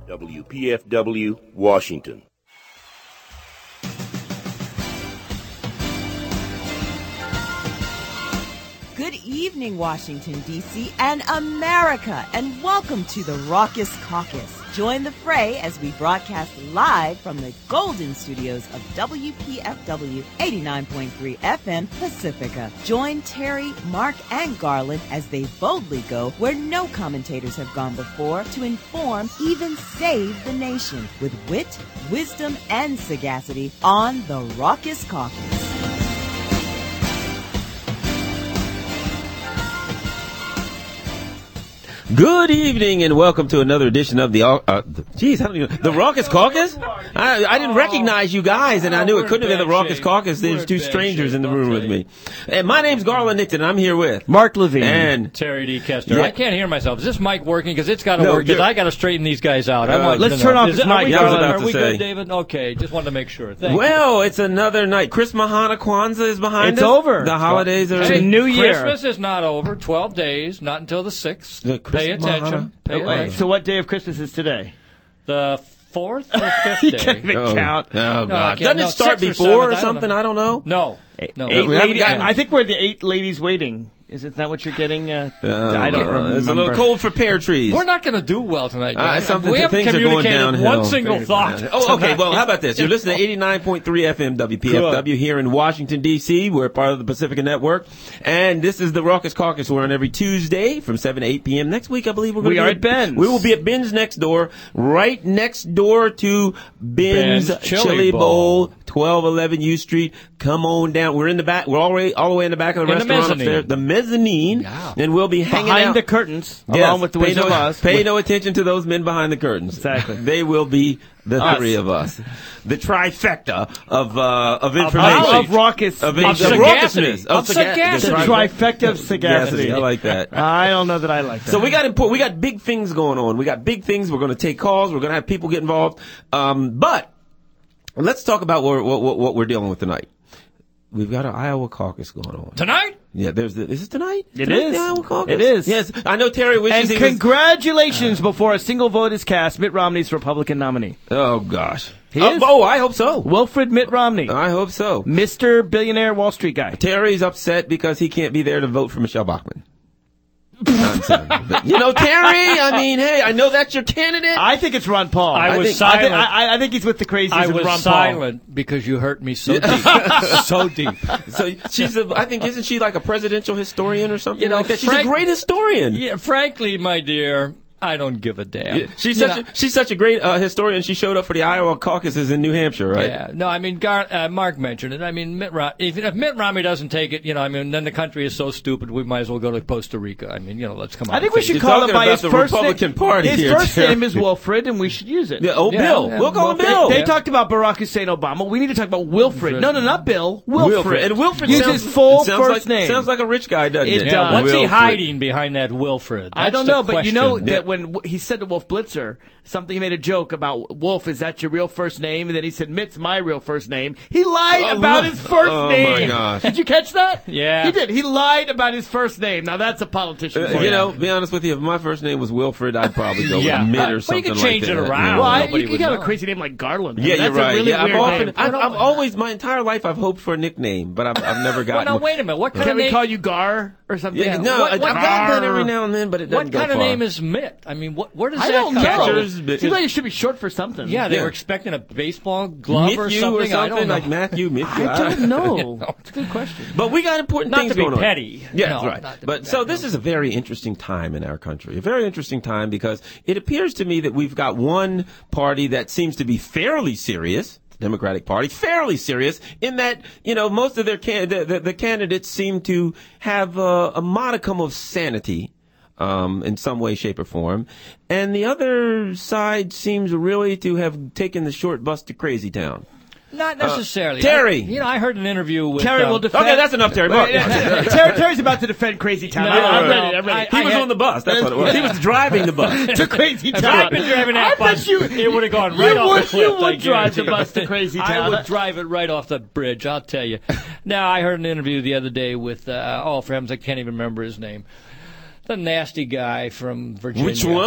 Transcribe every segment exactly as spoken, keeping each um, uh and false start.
W P F W, Washington. Good evening, Washington, D C and America, and welcome to the Raucous Caucus. Join the fray as we broadcast live from the golden studios of W P F W eighty-nine point three F M Pacifica. Join Terry, Mark, and Garland as they boldly go where no commentators have gone before to inform, even save the nation with wit, wisdom, and sagacity on the Raucous Caucus. Good evening and welcome to another edition of the, uh, the geez, I don't even, the Raucous Caucus? I, I didn't recognize you guys and I knew it couldn't have been the Raucous Caucus. There's two strangers in the room with me. And my name's Garland Nixon and I'm here with Mark Levine and Terry D. Kester. Yeah. I can't hear myself. Is this mic working? Because it's got to No, work. Because you're- I got to straighten these guys out. I Uh, want let's to turn know. off Is this it- are mic. we Yeah, I was good? about Are to we say. good, David? Okay, just wanted to make sure. Thank you. well, it's another night. Chris Mahana Kwanzaa is behind It's us. over. The holidays are It's a new year. Christmas is not over. Twelve days, not until the sixth. The Chris Pay attention. Mahana- Pay Oh, attention. So what day of Christmas is today? The fourth or fifth You day? can't even Oh, count. oh, I God. can't- Doesn't no, it start sixth or before or seventh, I don't something? know. I don't know. No. No. Eight we haven't ladies, gotten- I think we're the eight ladies waiting. Is it that what you're getting? Uh, Uh, I don't remember. It's a little cold for pear trees. We're not going to do well tonight. Uh, guys. something- we haven't things are going communicated downhill. one single thought. Oh, okay. Well, how about this? You're listening to eighty-nine point three F M W P F W here in Washington, D C. We're part of the Pacifica Network. And this is the Raucous Caucus. We're on every Tuesday from seven to eight p.m. Next week, I believe we're going We to are be at Ben's. We will be at Ben's next door, right next door to Ben's, Ben's Chili, Chili Bowl, Bowl. twelve eleven U Street. Come on down. We're in the back. We're already all the way in the back of the In the restaurant mezzanine. upstairs. The mezzanine. Yeah. And we'll be hanging Behind out. the curtains, Yes, along with the pay Wizard no, of Oz. Pay no attention to those men behind the curtains. Exactly. They will be the Us. three of us. The trifecta of uh, of Of, information. of raucous. Of, of of sagacity. raucousness. Of saga- sagacity. the the tri- trifecta of sagacity. I like that. I don't know that I like that. So we got import, we got big things going on. We got big things. We're going to take calls. We're going to have people get involved. Um, but let's talk about what, what, what, what we're dealing with tonight. We've got an Iowa caucus going on. Tonight? Yeah, there's the, is it tonight? It Tonight, is. the Iowa caucus? It is. Yes, I know Terry wishes And he was. congratulations before a single vote is cast, Mitt Romney's Republican nominee. Oh gosh. He oh, is. oh, I hope so. Wilfred Mitt Romney. I hope so. Mister Billionaire Wall Street guy. Terry's upset because he can't be there to vote for Michelle Bachmann. Nonsense. But, you know, Terry, I mean, hey, I know that's your candidate. I think it's Ron Paul. I was think, silent. I, think, I, I think he's with the crazies I of was Ron silent because you hurt me so deep. so deep. So she's a, I think, isn't she like a presidential historian or something You know, like that? She's Frank- a great historian. Yeah, frankly, my dear, I don't give a damn. Yeah, She's You such know, a, she's such a great uh, historian. She showed up for the Iowa caucuses in New Hampshire, right? Yeah, no, I mean, Gar- uh, Mark mentioned it. I mean, Mitt Rom- if, if Mitt Romney doesn't take it, you know, I mean, then the country is so stupid, we might as well go to Costa Rica. I mean, you know, let's come on. I think we should You're call talking him by about his the first Republican name. Party His here, first Terry. name is Wilfred, and we should use it. Yeah, oh, Yeah, Bill. yeah. We'll call him They, Bill. they talked about Barack Hussein Obama. We need to talk about Wilfred. No, no, not Bill. Wilfred. Wilfred. And Wilfred Use sounds, his full sounds first like, name. Sounds like a rich guy, doesn't it? It Yeah, does. what's he Wilfred. hiding behind that Wilfred? I That's don't the know, but you know question. that when w- he said to Wolf Blitzer something, he made a joke about Wolf. Is that your real first name? And then he said Mitt's my real first name. He lied Oh, about look. his first Oh, name. my gosh. Did you catch that? Yeah. he did. He lied about his first name. Now that's a politician. Uh, for you know, be honest with you, if my first name was Wilfred, I'd probably go Yeah. with Mitt Uh, or well, you something could like change that. it around. Yeah. well, I, Nobody you, you would got a know. crazy name like Garland. I Yeah, mean, you're that's right. A really yeah, I've weird often, name. I've, I've always, my entire life, I've hoped for a nickname, but I've, I've never Well, gotten now, one. wait a minute. What kind Can of we name? call you Gar or something? Yeah, no, What- I, what- I've gotten that every now and then, but it doesn't What go kind of far. name is Mitt? I mean, what, where does I that don't come know. from? Catchers, Seems like it should be short for something. Yeah, they Yeah. were expecting a baseball glove or Matthew something. I don't know. like Matthew, Matthew. I don't know. It's a good question. But we got important Not things to be going on. petty. Yeah, No, that's right. not to be But so petty, this no. is a very interesting time in our country. A very interesting time because it appears to me that we've got one party that seems to be fairly serious. Democratic Party, fairly serious in that, you know, most of their can- the, the, the candidates seem to have uh, a modicum of sanity um, in some way, shape, or form. And the other side seems really to have taken the short bus to Crazy Town. Not necessarily. Terry. I, you know, I heard an interview with. Terry um, will defend. Okay, that's enough, Terry. Mark. Terry, Terry's about to defend Crazy Town. No, I, I'm no, ready. I'm no. ready. He I was had- on the bus. That's what it was. He was driving the bus. to Crazy If Town. I'd been driving that I bet bus, you- it would have gone you right off would- the cliff. you would I drive the guarantee bus to you. Crazy I Town. would drive it right off the bridge, I'll tell you. Now, I heard an interview the other day with, uh, oh, for heavens, I can't even remember his name. The nasty guy from Virginia. Which one?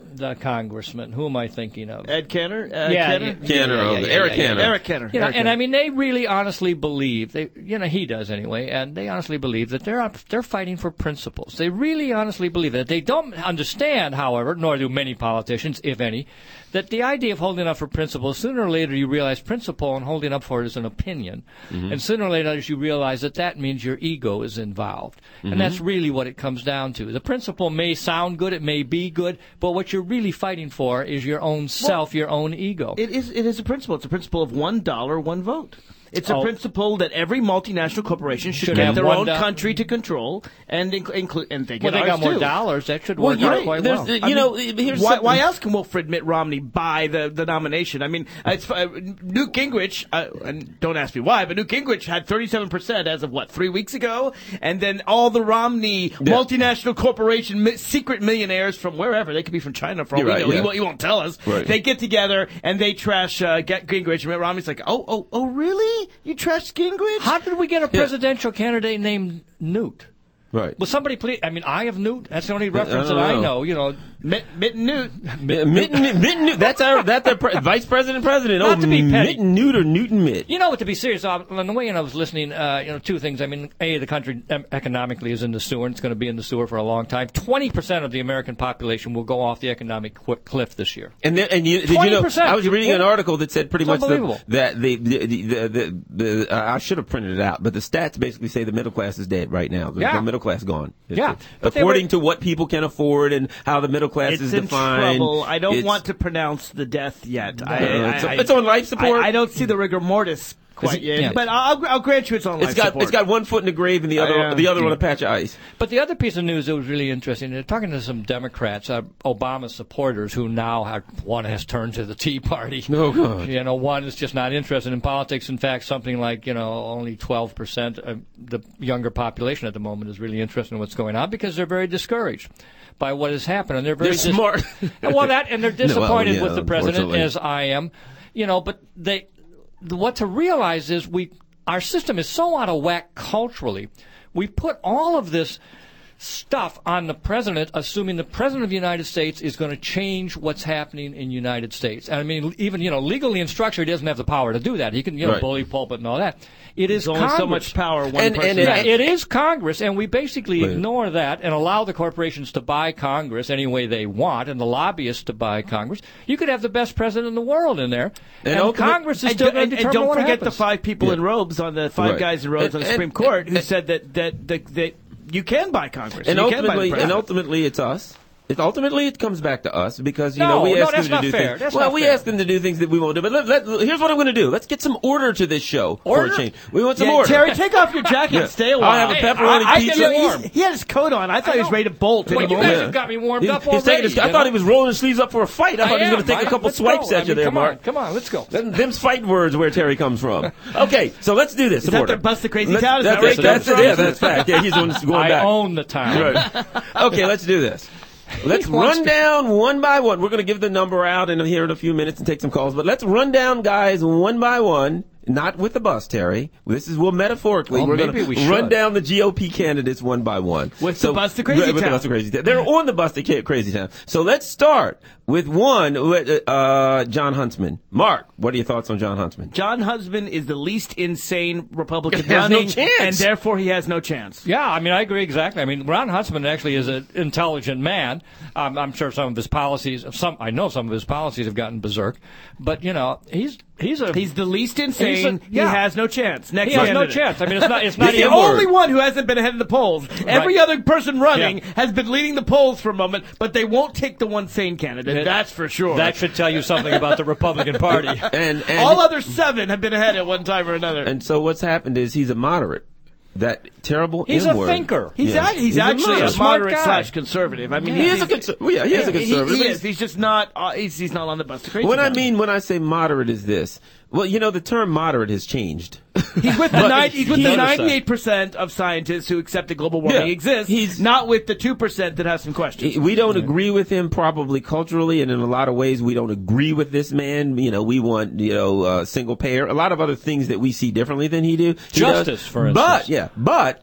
the congressman. Who am I thinking of? Ed Kenner? Uh, yeah, Kenner? yeah, Canner, yeah, oh, yeah, yeah, Eric yeah, Canner. yeah. Eric Kenner. You know, Eric and Kenner. I mean, they really honestly believe, they, you know, he does anyway, and they honestly believe that they're they're fighting for principles. They really honestly believe that. They don't understand, however, nor do many politicians, if any, that the idea of holding up for principles, sooner or later you realize principle and holding up for it is an opinion. Mm-hmm. And sooner or later you realize that that means your ego is involved. Mm-hmm. And that's really what it comes down to. The principle may sound good, it may be good, but what you're really fighting for is your own self, your own ego. It is, it is a principle. It's a principle of one dollar, one vote. It's a Oh. principle that every multinational corporation should, Should get have their one own do- country to control, and inc- include, and they get well, they ours got more too. dollars. That should Well, work you out know, quite there's well. the- I you mean, know, here's why, something- why else can Wilfred Mitt Romney buy the, the nomination? I mean, it's, uh, Newt Gingrich, uh, and don't ask me why, but Newt Gingrich had thirty-seven percent as of, what, three weeks ago? And then all the Romney multinational corporation mi- secret millionaires from wherever, they could be from China for all You're we right, know, yeah. he, won't, he won't tell us. Right. They get together and they trash uh, get Gingrich, and Mitt Romney's like, oh, oh, oh, really? You trashed Gingrich? How did we get a presidential candidate named Newt? Right. Will somebody please? I mean, I have Newt. That's the only reference I that don't I know. know. You know, Mitt, Mitt and Newt. Mitten, Mitten Newt. That's our that's our pre- vice president president. Not oh, to be petty. Mitten Newt or Newton Mitt. you know what? To be serious, uh, on the way in, I was listening. Uh, you know, two things. I mean, a the country um, economically is in the sewer, and it's going to be in the sewer for a long time. Twenty percent of the American population will go off the economic qu- cliff this year. And then, and you, did you know? twenty percent. I was reading an article that said pretty It's much the, unbelievable. that the the the, the, the, the uh, I should have printed it out, but the stats basically say the middle class is dead right now. The, Yeah. the middle class gone. Yeah. But they according were- to what people can afford and how the middle class It's is in defined. trouble. I don't It's- want to pronounce the death yet. I, Uh, it's, I, it's on life support. I, I don't see the rigor mortis quite it- yet, yeah. but I'll, I'll grant you it's on life it's got support. it's got one foot in the grave and the other yeah. the other on a patch of ice. But the other piece of news that was really interesting, they're talking to some Democrats, uh, Obama supporters, who now have, one has turned to the Tea Party. Oh, God. You know, one is just not interested in politics. In fact, something like, you know, only twelve percent of the younger population at the moment is really interested in what's going on because they're very discouraged by what has happened. And they're very They're smart. well, that, and they're disappointed yeah, with the president, unfortunately. as I am. You know, but they, what to realize is we, our system is so out of whack culturally. We put all of this stuff on the president, assuming the president of the United States is going to change what's happening in the United States. And I mean, even, you know, legally and structured, he doesn't have the power to do that. He can, you know, Right. bully pulpit and all that. It is There's only Congress. so much power one And- person and- Yeah, has. it is Congress, and we basically Right. ignore that and allow the corporations to buy Congress any way they want, and the lobbyists to buy Congress. You could have the best president in the world in there, And and, ultimate- Congress is And, still don't- going and, to and determine don't what forget the happens. five people Yeah. in robes on the five Right. guys in robes And- on the and- Supreme Court who and- said that that, that that you can buy Congress And you can buy the ultimately, and president. ultimately, it's us. It, ultimately, it comes back to us because you No, know we no, ask that's them to not do fair. things. That's well, not we fair. ask them to do things that we won't do. But let, let, here's what I'm going to do. Let's get some order to this show Order? for a change. We want some Yeah, order. Terry, take off your jacket Yeah. and stay a while. I'll have a Hey, pepperoni I- I pizza. get He's- warm. he had his coat on. I thought he was know. ready to bolt. Well, any you moment. guys have got me warmed He's, up he's taking already. his, I you thought know? he was rolling his sleeves up for a fight. I, thought he was going to am. take a couple Let's swipes go. at I you mean, there, come Mark. On, come on, let's go. Them, them's fight words where Terry comes from. Okay, so let's do this. Is that their Bust the Crazy Let's- Town? Is that's that where it. he That's comes it. Yeah, from? that's fact. Yeah, he's the one that's going I back. own the town. Right. Okay, let's do this. Let's He wants run to- down one by one. We're going to give the number out in here in a few minutes and take some calls. But let's run down guys one by one. Not with the bus, Terry. This is well metaphorically. Well, We're maybe going we to run should. down the G O P candidates one by one. With the bus to Crazy with, with the Town. bus to Crazy Town. They're on the bus to Ca- Crazy Town. So let's start with one, with, uh, John Huntsman. Mark, what are your thoughts on John Huntsman? John Huntsman is the least insane Republican He has no running, chance. and therefore he has no chance. Yeah, I mean, I agree exactly. I mean, Ron Huntsman actually is an intelligent man. Um, I'm sure some of his policies, some I know some of his policies have gotten berserk, but you know, he's he's a He's the least insane. He's a- yeah. He has no chance. Next he has no candidate. chance. I mean, it's not it's not He's the even only one who hasn't been ahead of the polls. Every Right. other person running Yeah. has been leading the polls for a moment, but they won't take the one sane candidate. It- that's for sure. That should tell you something about the Republican Party. And, and All other seven have been ahead at one time or another. And so what's happened is he's a moderate. That terrible He's M a word. thinker. he's, Yeah. act- he's, actually a moderate. smart moderate guy. slash conservative. I mean, He he's, is a conser- well, yeah, he is a he- conservative. He, but is. He's just not. Uh, he's, he's not on the bus to Crazy What I Town. mean when I say moderate is this. Well, you know, the term moderate has changed. He's with the, nine, he's with he- the Notice that. ninety-eight percent of scientists who accept that global warming Yeah. exists, He's- not with the two percent that have some questions. We don't agree with him probably culturally, and in a lot of ways we don't agree with this man. You know, we want, you know, uh, single payer, a lot of other things that we see differently than he do. He Justice, does. for instance. But, yeah, but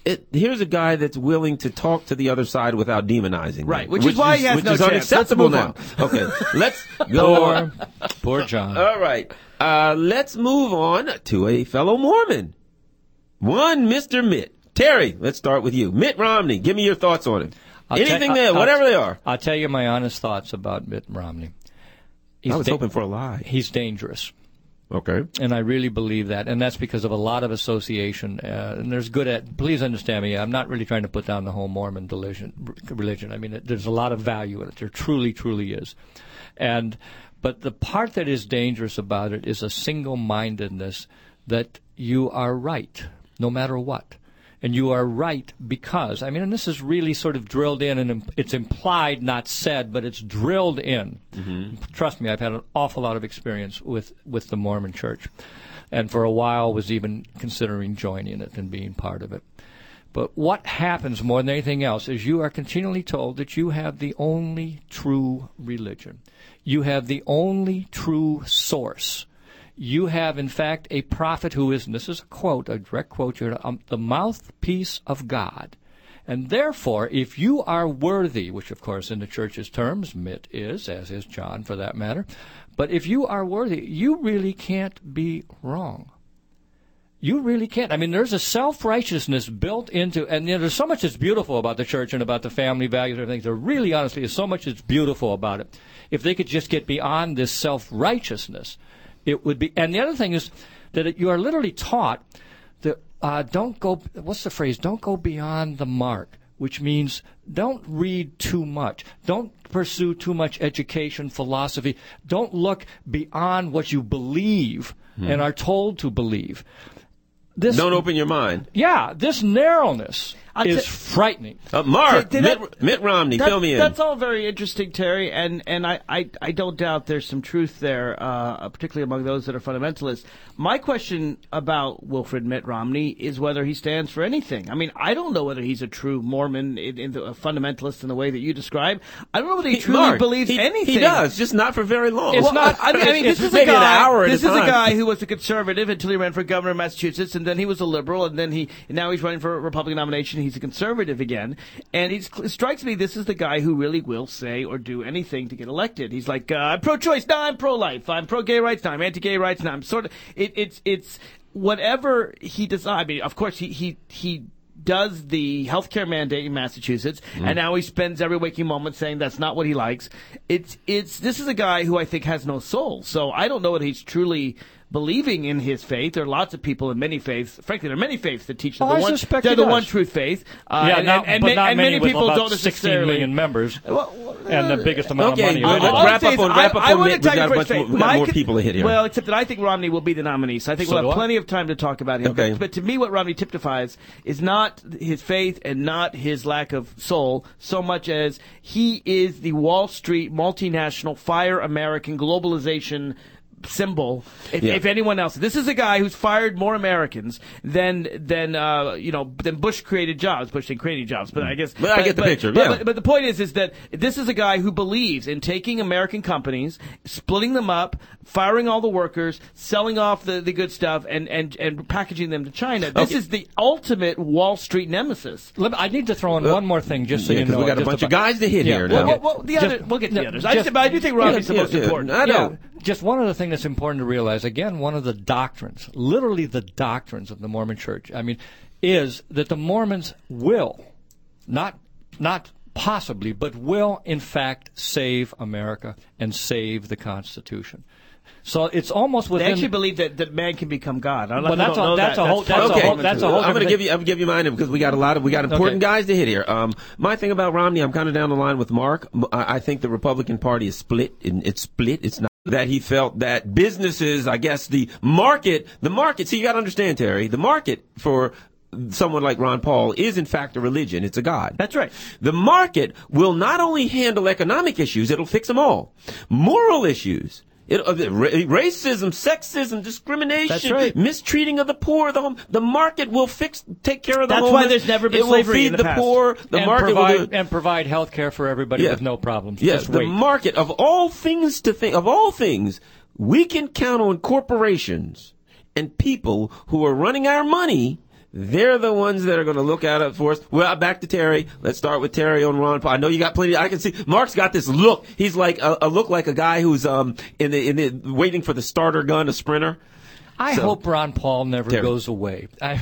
it, here's a guy that's willing to talk to the other side without demonizing them. Right, which is why he has which no is chance. unacceptable now. Let's move Okay, let's go Poor, on. poor John. All right, uh, let's move on to a fellow Mormon, one Mister Mitt. Terry, let's start with you. Mitt Romney, give me your thoughts on him. I'll Anything tell- there, I'll- whatever they are. I'll tell you my honest thoughts about Mitt Romney. He's I was da- hoping for a lie. He's dangerous. Okay. And I really believe that, and that's because of a lot of association. Uh, and there's good at. Please understand me. I'm not really trying to put down the whole Mormon religion. Religion. I mean, it, there's a lot of value in it. There truly, truly is. And but the part that is dangerous about it is a single-mindedness that you are right, no matter what. And you are right because, I mean, and this is really sort of drilled in, and it's implied, not said, but it's drilled in. Mm-hmm. Trust me, I've had an awful lot of experience with, with the Mormon Church. And for a while was even considering joining it and being part of it. But what happens more than anything else is you are continually told that you have the only true religion. You have the only true source. You have, in fact, a prophet who is, and this is a quote, a direct quote here, um, the mouthpiece of God. And therefore, if you are worthy, which of course in the church's terms, Mitt is, as is John for that matter, but if you are worthy, you really can't be wrong. You really can't. I mean, there's a self-righteousness built into, and you know, there's so much that's beautiful about the church and about the family values and everything. There really, honestly, is so much that's beautiful about it. If they could just get beyond this self-righteousness, it would be. And the other thing is that it, you are literally taught that uh, don't go, what's the phrase? Don't go beyond the mark, which means don't read too much. Don't pursue too much education, philosophy. Don't look beyond what you believe hmm. and are told to believe. This, Don't open your mind. Yeah, this narrowness I'll is t- frightening. Uh, Mark, Did Mitt, that- Mitt Romney, That- fill me in. That's all very interesting, Terry, and, and I, I, I don't doubt there's some truth there, uh, particularly among those that are fundamentalists. My question about Wilfred Mitt Romney is whether he stands for anything. I mean, I don't know whether he's a true Mormon, in, in the, a fundamentalist in the way that you describe. I don't know whether he, He- truly Mark, believes he, anything. He does, just not for very long. It's Well, not- I, I mean, it's this is maybe a an guy. hour at a this is a time. guy who was a conservative until he ran for governor of Massachusetts, and then he was a liberal, and then he now he's running for a Republican nomination. He's a conservative again, and he's, it strikes me this is the guy who really will say or do anything to get elected. He's like, uh, I'm pro-choice, no, I'm pro-life, I'm pro-gay rights, no, I'm anti-gay rights, no, I'm sort of. It, it's it's whatever he does. I mean, of course, he he he. does the healthcare mandate in Massachusetts, mm. and now he spends every waking moment saying that's not what he likes. It's it's this is a guy who I think has no soul. So I don't know whether he's truly believing in his faith. There are lots of people in many faiths. Frankly, there are many faiths that teach Oh, the I one. suspect They're he the does. one truth faith. Uh, yeah, and, not, and, and, but ma- not and many, many with people about don't sixteen necessarily. million members Well, well, and the biggest amount okay, of money. well, Really. let's All I'm wrap saying up is on- I- wrap up I on want Mitt. to tell We you got a first, bunch Faith, more- we got my more con- people to hit here. Well, except that I think Romney will be the nominee, so I think So we'll do have I. plenty of time to talk about him. Okay. But, but to me, what Romney typifies is not his faith and not his lack of soul, so much as he is the Wall Street multinational fire American globalization symbol. If, Yeah. if anyone else, this is a guy who's fired more Americans than than uh, you know than Bush created jobs. Bush didn't create any jobs, but I guess. But I get the picture, But, yeah. but, but the point is, is that this is a guy who believes in taking American companies, splitting them up, firing all the workers, selling off the, the good stuff, and, and, and packaging them to China. This Okay. is the ultimate Wall Street nemesis. Let me- I need to throw in one more thing, just so Yeah, you 'cause know. we got a just bunch of about- guys to hit Yeah, here. well, now. Well, well, the Just- other, we'll get to no, the others. I, just- just, but I do think Romney's yeah, the most yeah, important. I know. Yeah, just one other thing that's important to realize, again, one of the doctrines, literally the doctrines of the Mormon Church, I mean, is that the Mormons will, not not possibly, but will, in fact, save America and save the Constitution. So it's almost They within... actually believe that, that man can become God. I Well, that's don't a- know that's that. a whole- part that's of a the whole- Mormon that's a truth. whole I'm going to different give you. I'm give you mine because we got a lot of we got important Okay. guys to hit here. Um, my thing about Romney, I'm kind of down the line with Mark. I, I think the Republican Party is split. And it's split. It's not that he felt that businesses, I guess, the market, the market. See, you got to understand, Terry. The market for someone like Ron Paul is in fact a religion. It's a god. That's right. The market will not only handle economic issues; it'll fix them all. Moral issues. It, uh, ra- racism, sexism, discrimination, That's right. mistreating of the poor. The home, the market will fix, take care of the That's why homeless. there's never been it will slavery feed in the the past. poor. The and market provide, will do. and provide health care for everybody Yeah. with no problems. Yes, Just the wait. market of all things to think of all things, we can count on corporations and people who are running our money They're the ones that are going to look at it for us. Well, back to Terry. Let's start with Terry on Ron Paul. I know you got plenty. I can see Mark's got this look. He's like a, a look like a guy who's um in the in the waiting for the starter gun, a sprinter. I So- hope Ron Paul never Terry. goes away. I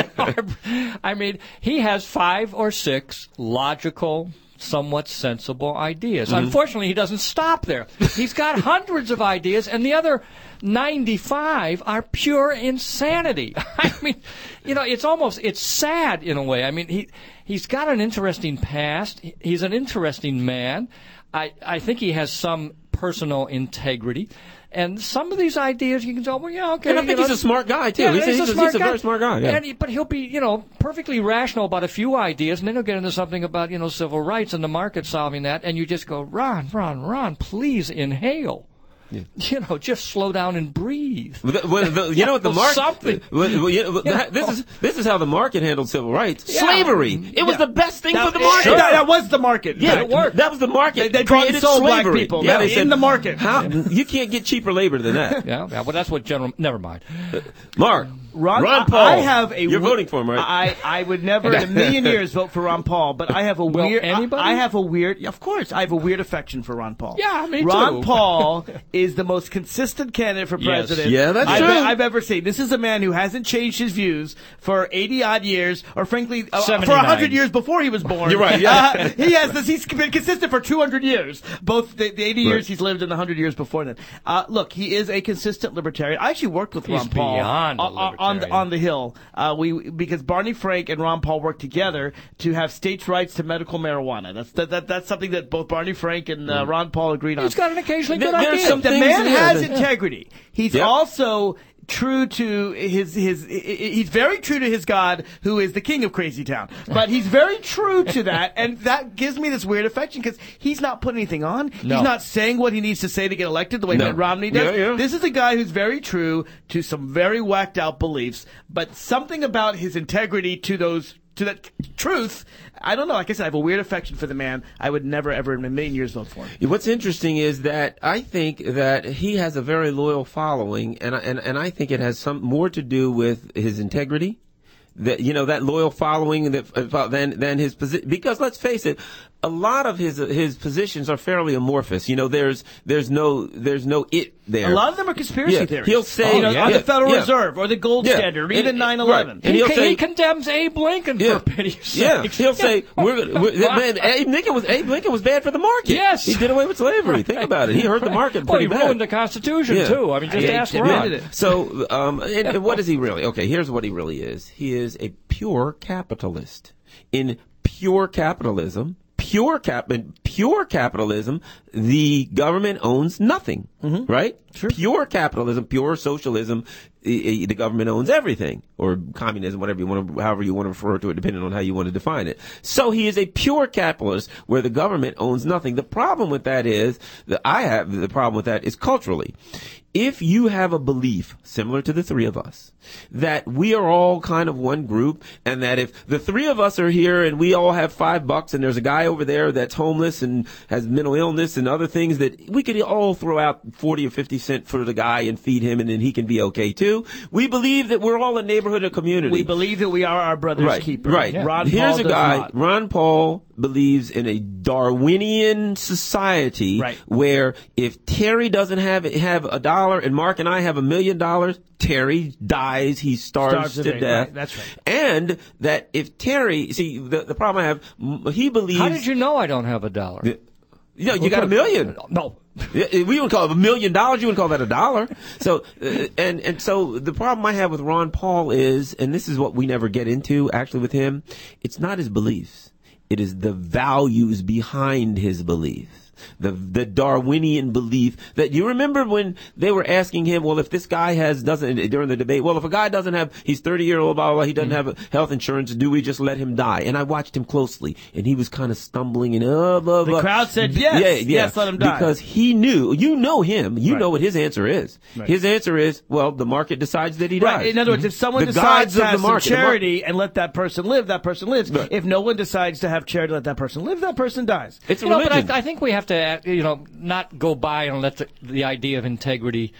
mean, I mean, he has five or six logical, somewhat sensible ideas. Mm-hmm. Unfortunately, he doesn't stop there. He's got hundreds of ideas, and the other ninety-five are pure insanity. I mean, you know, it's almost, it's sad in a way. I mean, he, he's got an interesting past. He- He's an interesting man. I, I think he has some personal integrity. And some of these ideas, you can say, well, yeah, okay. And I you think know, he's a smart guy too. yeah, he's, he's, he's a, smart he's a guy. very smart guy. Yeah. And he, but he'll be, you know, perfectly rational about a few ideas, and then he'll get into something about, you know, civil rights and the market solving that, and you just go, Ron, Ron, Ron, please inhale. Yeah. You know, just slow down and breathe. Well, the, well, the, you know what the market? Something. Well, well, you know, Yeah. This is this is how the market handled civil rights. Yeah. Slavery. It was Yeah. the best thing That, for the market. That, that was the market. Yeah, it worked. That was the market. They- they bought and created sold black slavery. people. Yeah, Yeah, they in said, the market. How you can't get cheaper labor than that. Yeah, yeah, well, that's what General. Never mind. Mark, Ron, Ron I- Paul. I have a. You're w- voting for him, right? I, I would never in a million years vote for Ron Paul, but I have a Will weird. anybody? I, I have a weird. Of course, I have a weird affection for Ron Paul. Yeah, me Ron too. Paul is the most consistent candidate for Yes. president. Yeah, that's I've, true. I've ever seen. This is a man who hasn't changed his views for eighty odd years, or frankly, uh, for seventy-nine. a hundred years before he was born. You're right, yeah. Uh, he has this. He's been consistent for two hundred years. Both the, the eighty Right. years he's lived and the hundred years before then. Uh, look, he is a consistent libertarian. I actually worked with He's Ron Paul beyond a on, on, the, libertarian. on the Hill. Uh, we because Barney Frank and Ron Paul worked together to have states' rights to medical marijuana. That's that, that that's something that both Barney Frank and uh, Ron Paul agreed on. He's got an occasionally There- good there's idea. some The things man in there has that- integrity. He's Yep. also true to his his he's very true to his God, who is the king of Crazy Town. But he's very true to that, and that gives me this weird affection because he's not putting anything on. No. He's not saying what he needs to say to get elected the way No. Mitt Romney does. Yeah, yeah. This is a guy who's very true to some very whacked out beliefs, but something about his integrity to those to that truth. I don't know. Like I said, I have a weird affection for the man. I would never, ever in a million years vote for him. What's interesting is that I think that he has a very loyal following, and I, and and I think it has some more to do with his integrity, that you know that loyal following that uh, than than his position. Because let's face it, a lot of his his positions are fairly amorphous. You know, there's there's no there's no it there. A lot of them are conspiracy Yeah, theories. he'll say- you know, yeah, on yeah, the Federal yeah. Reserve or the gold Yeah. standard, or And- even nine eleven. right. And he, he'll con- say- he condemns Abe Lincoln Yeah. for pity's sake. Yeah, he'll say we're, gonna- we're man. Abe Lincoln was Abe Lincoln was bad for the market. Yes. he did away with slavery. Think about it. He hurt the market Well, pretty he bad. ruined the Constitution Yeah. too. I mean, just Yeah, he ask did. Ron. Did it. So, um, and, and what is he really? Okay, here's what he really is. He is a pure capitalist. In pure capitalism, pure cap, in pure capitalism, the government owns nothing, right? Sure. Pure capitalism, pure socialism, i- i- the government owns everything, or communism, whatever you want to, however you want to refer to it, depending on how you want to define it. So he is a pure capitalist where the government owns nothing. The problem with that is that I have the problem with that is culturally. If you have a belief similar to the three of us, that we are all kind of one group, and that if the three of us are here and we all have five bucks and there's a guy over there that's homeless and has mental illness and other things, that we could all throw out forty or fifty cent for the guy and feed him and then he can be okay too. We believe that we're all a neighborhood, a community. We believe that we are our brother's Right, keeper. right. Ron Here's Paul a does guy, not. Ron Paul believes in a Darwinian society Right. where if Terry doesn't have have a dollar and Mark and I have a million dollars, Terry dies, he starves, Starves to to death. death. Right, that's right. And that if Terry, see, the, the problem I have, m- he believes... How did you know I don't have a dollar? You know, you got a million. No. Yeah, we would call it a million dollars. You would call that a dollar. So, uh, and and so the problem I have with Ron Paul is, and this is what we never get into actually with him, it's not his beliefs. It is the values behind his beliefs. The the Darwinian belief that you remember when they were asking him, well, if this guy has doesn't during the debate, well, if a guy doesn't have, he's thirty year old, blah, blah, blah, he doesn't Mm-hmm. have health insurance, do we just let him die? And I watched him closely, and he was kind of stumbling and uh, blah, blah. The crowd said yes, yeah, yeah, yes, let him die. because he knew, you know him, you Right. know what his answer is. Right. His answer is, well, the market decides that he dies. Right. In other words, if someone The decides gods to of have the some market, the mar- charity and let that person live, that person lives. Right. If no one decides to have charity, let that person live, that person dies. It's a You know, religion. but I, I think we have to, uh, you know, not go by and let the, the idea of integrity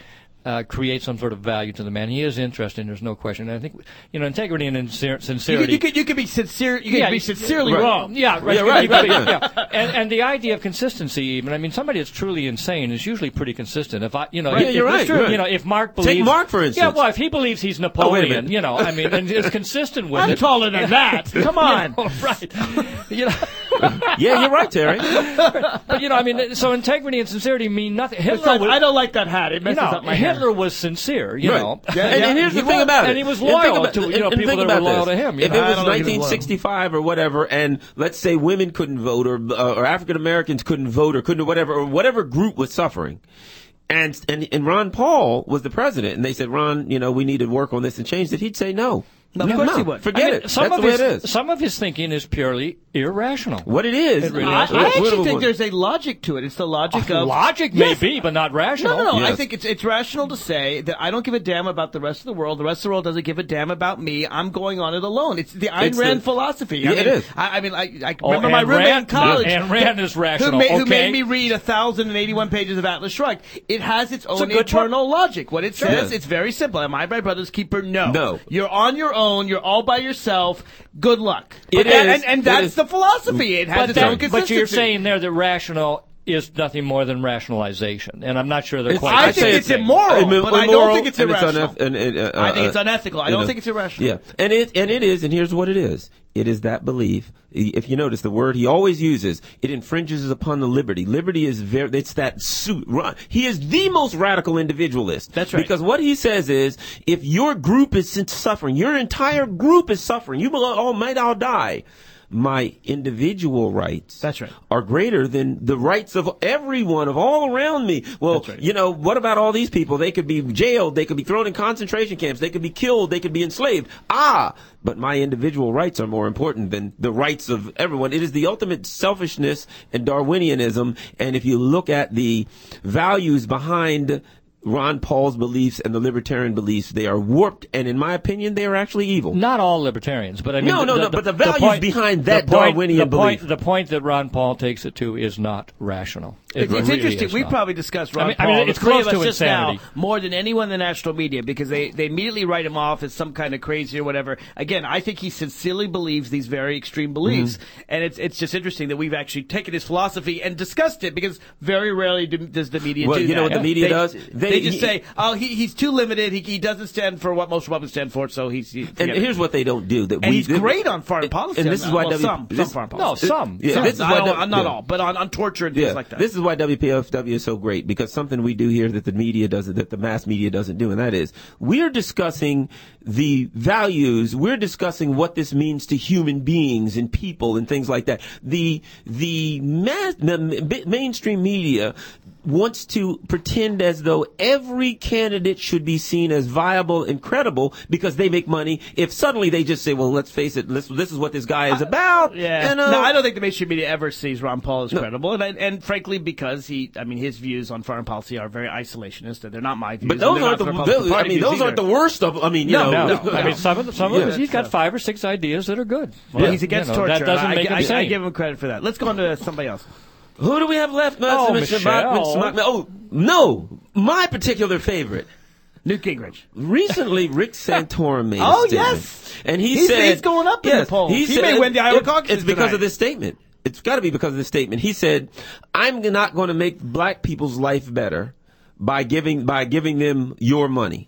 uh, create some sort of value to the man. He is interesting. There's no question. And I think, you know, integrity and insin- sincerity. You could, you could, you could be sincere. You could Yeah, be you- sincerely right. wrong. Yeah, right. Yeah, right, You could be- right, yeah. And, and the idea of consistency, even. I mean, somebody that's truly insane is usually pretty consistent. If I, you know, Right. if, Yeah, you're if, right, you're You right. know, if Mark believes, Take Mark, for instance. Yeah, well, if he believes he's Oh, wait a Napoleon, minute. you know, I mean, and is consistent with I'm it. taller than that. Come on. You know, right. You know. Yeah, you're right, Terry. But you know, I mean, so integrity and sincerity mean nothing. Hitler Besides, was, I don't like that hat. It you messes know, up my hair. Hitler was sincere. You Right. know, Yeah, and, and here's He the thing was- about it. and he was And think loyal about- to you know and- and people think that were about loyal this. to him. You If know? it I was don't think he was nineteen sixty-five or whatever, and let's say women couldn't vote, or uh, or African Americans couldn't vote, or couldn't whatever, or whatever group was suffering, and and and Ron Paul was the president, and they said, Ron, you know, we need to work on this and change it. He'd say no. No, of No, course no, he would. Forget I mean, it. Some That's of the way his, it is. Some of his thinking is purely irrational. What it is. It really I, is. I What- actually what- think what- there's a logic to it. It's the logic of Logic Yes. may be, but not rational. No, no, no. I Yes. think it's it's rational to say that I don't give a damn about the rest of the world. The rest of the world doesn't give a damn about me. I'm going on it alone. It's the Ayn It's Rand the- philosophy. Yeah, I mean, it is. I, I mean, I, I Oh, remember my Ayn roommate in Rand- college. Ayn Rand is rational, Who made, who okay. made me read a thousand eighty-one pages of Atlas Shrugged. It has its a own good internal logic. What it says, Yeah. it's very simple. Am I my brother's keeper? No. No. You're on your own. You're all by yourself. Good luck. It But that- is. And, and It that's is. the philosophy. It has But, its there- own consistency. but you're saying there that rational is nothing more than rationalization, and I'm not sure they're It's- quite. I the think same it's thing. immoral, Immo- but I don't immoral, think it's and irrational. uneth- and- and, uh, I think it's uh, unethical. I you don't know. think it's irrational. Yeah, and it and it is, and here's what it is. It is that belief. If you notice the word he always uses, it infringes upon the liberty. Liberty is very. It's that suit. He is the most radical individualist. That's right. Because what he says is, if your group is suffering, your entire group is suffering. You will all might all die. My individual rights That's right. are greater than the rights of everyone, of all around me. Well, That's right. you know, what about all these people? They could be jailed, they could be thrown in concentration camps, they could be killed, they could be enslaved. Ah, but my individual rights are more important than the rights of everyone. It is the ultimate selfishness and Darwinianism. And if you look at the values behind Ron Paul's beliefs and the libertarian beliefs, they are warped, and in my opinion, they are actually evil. Not all libertarians, but I mean, No, the, no, the, no, the, but the values behind that the point, Darwinian the point, belief. The point that Ron Paul takes it to is not rational. It It's really interesting. is We've not. probably discussed Ron I mean- I Paul, mean, the it's three close of us to just now, insanity. more than anyone in the national media, because they, they immediately write him off as some kind of crazy or whatever. Again, I think he sincerely believes these very extreme beliefs, Mm-hmm. and it's it's just interesting that we've actually taken his philosophy and discussed it, because very rarely do, does the media Well, do you that. know what the media they, does? They, They- just he- say, oh, he, he's too limited. He, he doesn't stand for what most Republicans stand for, so he's. He, And forget it. here's what they don't do. That And we, he's great on foreign policy. And this is why well, W- some, this- some foreign No, policy. some. Yeah, Some. this is I why don't- W- not yeah. all, but on, on torture and things Yeah, like that. this is why W P F W is so great, because something we do here that the media doesn't, that the mass media doesn't do, and that is we're discussing the values, we're discussing what this means to human beings and people and things like that. The the, mass, the mainstream media wants to pretend as though every candidate should be seen as viable and credible because they make money. If suddenly they just say, well, let's face it, this, this is what this guy is about. Yeah. You know? No, I don't think the mainstream media ever sees Ron Paul as credible, and I, and frankly, because he, I mean, his views on foreign policy are very isolationist, and they're not my views. But and those they're aren't not the, Republican those, I Party mean, views those aren't either. the worst of, I mean, you No, know. no. I mean, some of, the, some of Yeah. us, he's got five or six ideas that are good. Well, Yeah. he's against You know, torture. That doesn't I, make I, him I, sane. I give him credit for that. Let's go on to somebody else. Who do we have left? Oh, Mister Michelle. Bachman, Smock- Oh, no. My particular favorite. Newt Gingrich. Recently, Rick Santorum made Oh, a statement. yes. And he He's- said... he's going up in yes, the polls. He said- may win the Iowa it- caucuses It's because tonight. of this statement. It's got to be because of this statement. He said, I'm not going to make black people's life better by giving by giving them your money.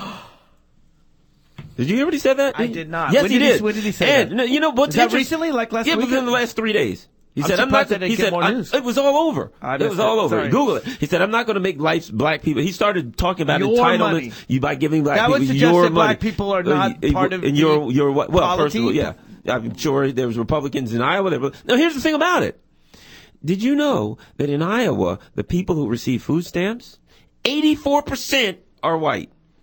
Did you hear what he said that? I did not. Yes, When he did he- did. when did he say and, that? no, you know what's Is that interesting- recently, like last yeah, week? within the last three days. He I'm said, "I'm not." surprised I didn't He get said, more I- news. "It was all over. I It missed was all it. over. Sorry. Google it." He said, "I'm not going to make life black people." He started talking about Your entitlements. money. You by giving black That would people suggest your that money. black people are Uh, not y- part of and the your your what? Well, polity? first of all, yeah, I'm sure there was Republicans in Iowa. There were, now, here's the thing about it. Did you know that in Iowa, the people who receive food stamps, eighty-four percent are white?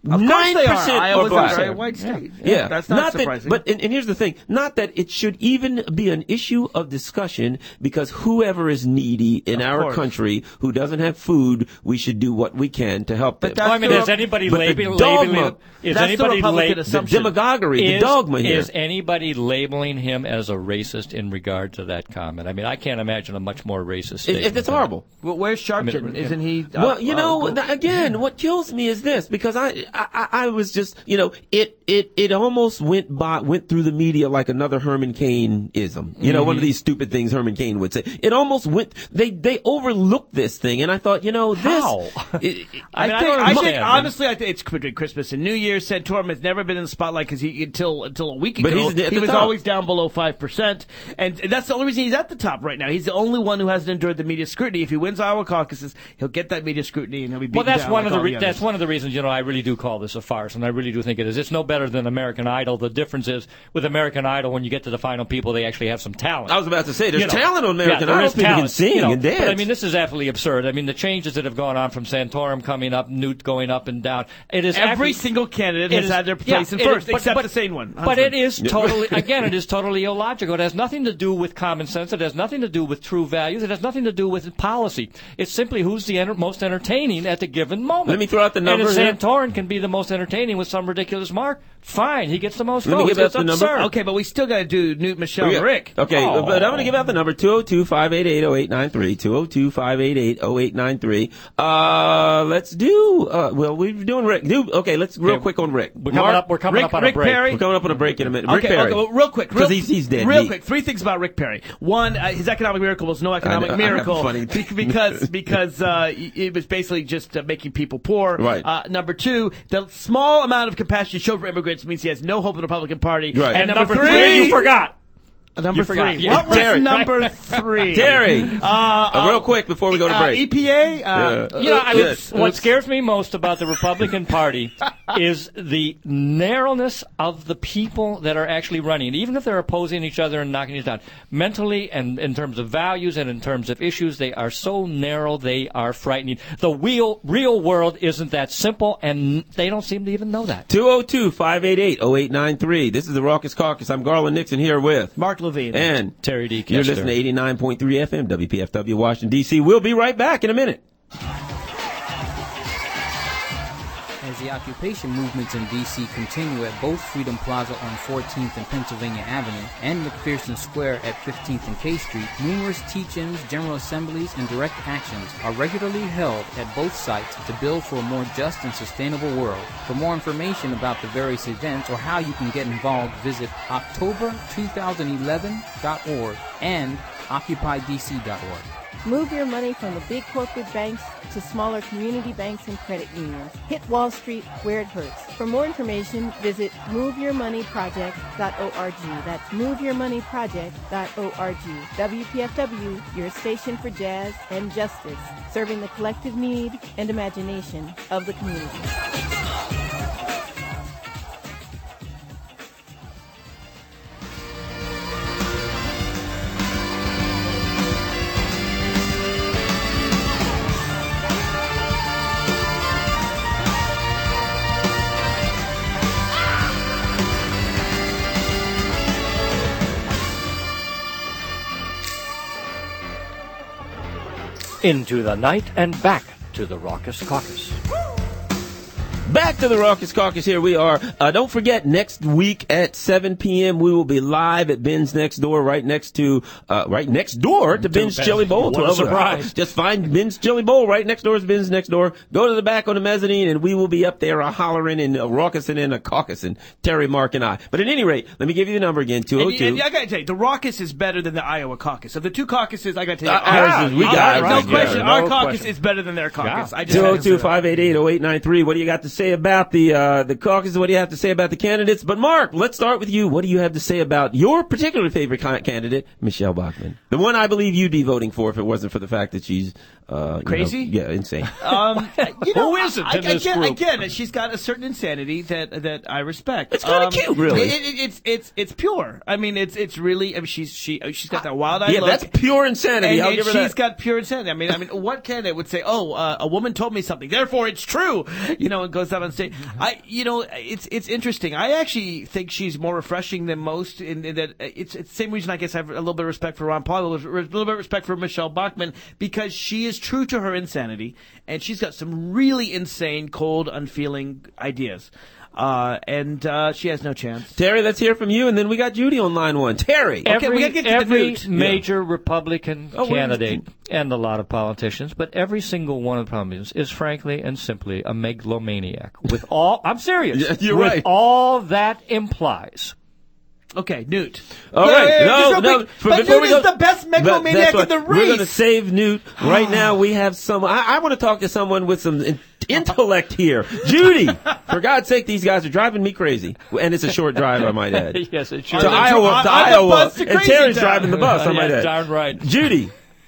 Of course they are. Iowa's are black. a very white state. Yeah, yeah that's not, not surprising. That, but and, and here's the thing: not that it should even be an issue of discussion, because whoever is needy in of our course. country who doesn't have food, we should do what we can to help But them. Well, I mean, the- is anybody but the labeling? dogma- labeling is That's the anybody Republican la- the assumption. demagoguery, the is, dogma here. Is anybody labeling him as a racist in regard to that comment? I mean, I can't imagine a much more racist It- statement. it- it's than horrible. Well, where's Sharpton? I mean, Isn't he? Uh, Well, you know, uh, th- again, what kills me is this, because I, I, I was just, you know, it, it, it almost went by, went through the media like another Herman Cain-ism. You know, Mm-hmm. one of these stupid things Herman Cain would say. It almost went, they, they overlooked this thing, and I thought, you know, this. How? It, I I, mean, I think, don't I think, understand. honestly, I think it's between Christmas and New Year's. Santorum has never been in the spotlight because he until until a week ago But he's at he the was top. always down below five percent, and that's the only reason he's at the top right now. He's the only one who hasn't endured the media scrutiny. If he wins Iowa caucuses, he'll get that media scrutiny and he'll be beaten Well, that's down one like of the all re- others. that's one of the reasons, you know, I really do call this a farce, and I really do think it is. It's no better than American Idol. The difference is with American Idol, when you get to the final people, they actually have some talent. I was about to say, there's You know, talent on American yeah, there Idol. is People can talent, sing you know, and dance. But I mean, this is absolutely absurd. I mean, the changes that have gone on from Santorum coming up, Newt going up and down. It is Every actually- single candidate it has is- had their yeah, place in it first, is- but- except but- the sane one. But it Huntsman. is totally, again, it is totally illogical. It has nothing to do with common sense. It has nothing to do with true values. It has nothing to do with policy. It's simply who's the enter- most entertaining at the given moment. Let me throw out the number And if here. Santorum can be the most entertaining with some ridiculous mark, fine, he gets the most Let me votes. give out It's the number. absurd. Okay, but we still got to do Newt, Michelle, Yeah. and Rick. Okay, Oh. but I'm going to give out the number, two oh two, five eight eight, oh eight nine three, two oh two, five eight eight, oh eight nine three. Uh, let's do, uh, well, we're doing Rick. Do, okay, let's real Okay, quick on Rick. We're coming Mark, up. We're coming Rick- up on Rick a break. Perry. We're coming up on a break in a minute. Rick Okay, Perry. okay, well, real quick, real, Because he's, he's dead real meat. quick, three things about Rick Perry. One, uh, his economic miracle was no economic I know, I have miracle funny- be- because because uh, it was basically just uh, making people poor. Right. Uh, number two, the small amount of compassion shown for immigrants means he has no hope in the Republican Party. Right. And, And number, number three, three, you forgot. Number You forgot. three. Yeah. What was Terry. number three? Terry, Uh, uh, real quick before we go to uh, break. E P A. Uh, Yeah. You know, I mean, Yes. what scares me most about the Republican Party is the narrowness of the people that are actually running. Even if they're opposing each other and knocking it down, mentally and in terms of values and in terms of issues, they are so narrow, they are frightening. The real, real world isn't that simple, and they don't seem to even know that. two oh two, five eight eight, oh eight nine three. This is the Raucous Caucus. I'm Garland Nixon here with Mark Levine. and Terry D. You're Kester. listening to eighty-nine point three F M, W P F W, Washington, D C. We'll be right back in a minute. As the occupation movements in D C continue at both Freedom Plaza on fourteenth and Pennsylvania Avenue and McPherson Square at fifteenth and K Street, numerous teach-ins, general assemblies, and direct actions are regularly held at both sites to build for a more just and sustainable world. For more information about the various events or how you can get involved, visit october twenty eleven dot org and occupy d c dot org. Move your money from the big corporate banks to smaller community banks and credit unions. Hit Wall Street where it hurts. For more information, visit move your money project dot org. That's move your money project dot org. W P F W, your station for jazz and justice, serving the collective need and imagination of the community. Into the night and back to the Raucous Caucus. Back to the Raucous Caucus. Here we are. Uh, don't forget, next week at seven p.m. we will be live at Ben's Next Door, right next to, uh, right next door to Ben's Ben's. Chili Bowl. What a twelve surprise. Just find Ben's Chili Bowl right next door is Ben's Next Door. Go to the back on the mezzanine and we will be up there uh, hollering and uh, raucousing and uh, caucusing, Terry, Mark, and I. But at any rate, let me give you the number again, two oh two. And, and I gotta tell you, the Raucous is better than the Iowa caucus. Of the two caucuses, I gotta tell you, Uh, ours is- we ours- got it no right question. there. Our No caucus question. is better than their caucus. Yeah. I just two had oh to say two, that. five eight eight, oh eight nine three. What do you got to say about the uh, the caucus? What do you have to say about the candidates? But Mark, let's start with you. What do you have to say about your particular favorite ca- candidate, Michelle Bachmann? The one I believe you'd be voting for if it wasn't for the fact that she's uh, you Crazy? know, yeah, insane. Um, you know, Who isn't I, in I, this get, I group? get it. She's got a certain insanity that that I respect. It's kinda Um, cute, really. It, it, it's it's it's pure. I mean, it's it's really. I mean, she's she she's got that wild eye yeah, look. that's pure insanity. And, I'll and give her she's that. got pure insanity. I mean, I mean, what candidate would say, "Oh, uh, a woman told me something, therefore it's true," you know, and goes goes out on stage. I, you know, it's it's interesting. I actually think she's more refreshing than most. In, in that it's it's the same reason I guess I have a little bit of respect for Ron Paul, a little bit of respect for Michelle Bachmann, because she is true to her insanity, and she's got some really insane, cold, unfeeling ideas. Uh, and uh, she has no chance. Terry, let's hear from you, and then we got Judy on line one. Terry. Every, we gotta get to the every news. major Republican Oh, we're- candidate, and a lot of politicians, but every single one of the Republicans is frankly and simply a megalomaniac. With all, I'm serious. Yeah, you're with right. all that implies. Okay, Newt. All Yeah, right, yeah, yeah, no, just real no. quick. for- But before Newt we is go- the best but megalomaniac that's in the what- We're going to race. save Newt. Right now, we have someone. I, I want to talk to someone with some in- intellect here. Judy, for God's sake, these guys are driving me crazy. And it's a short drive, I might add. Yes, it To sure is. Iowa, on- to on the Iowa, bus to and Crazy Terry's Town. driving the bus, I might yeah, add. darn right. Judy.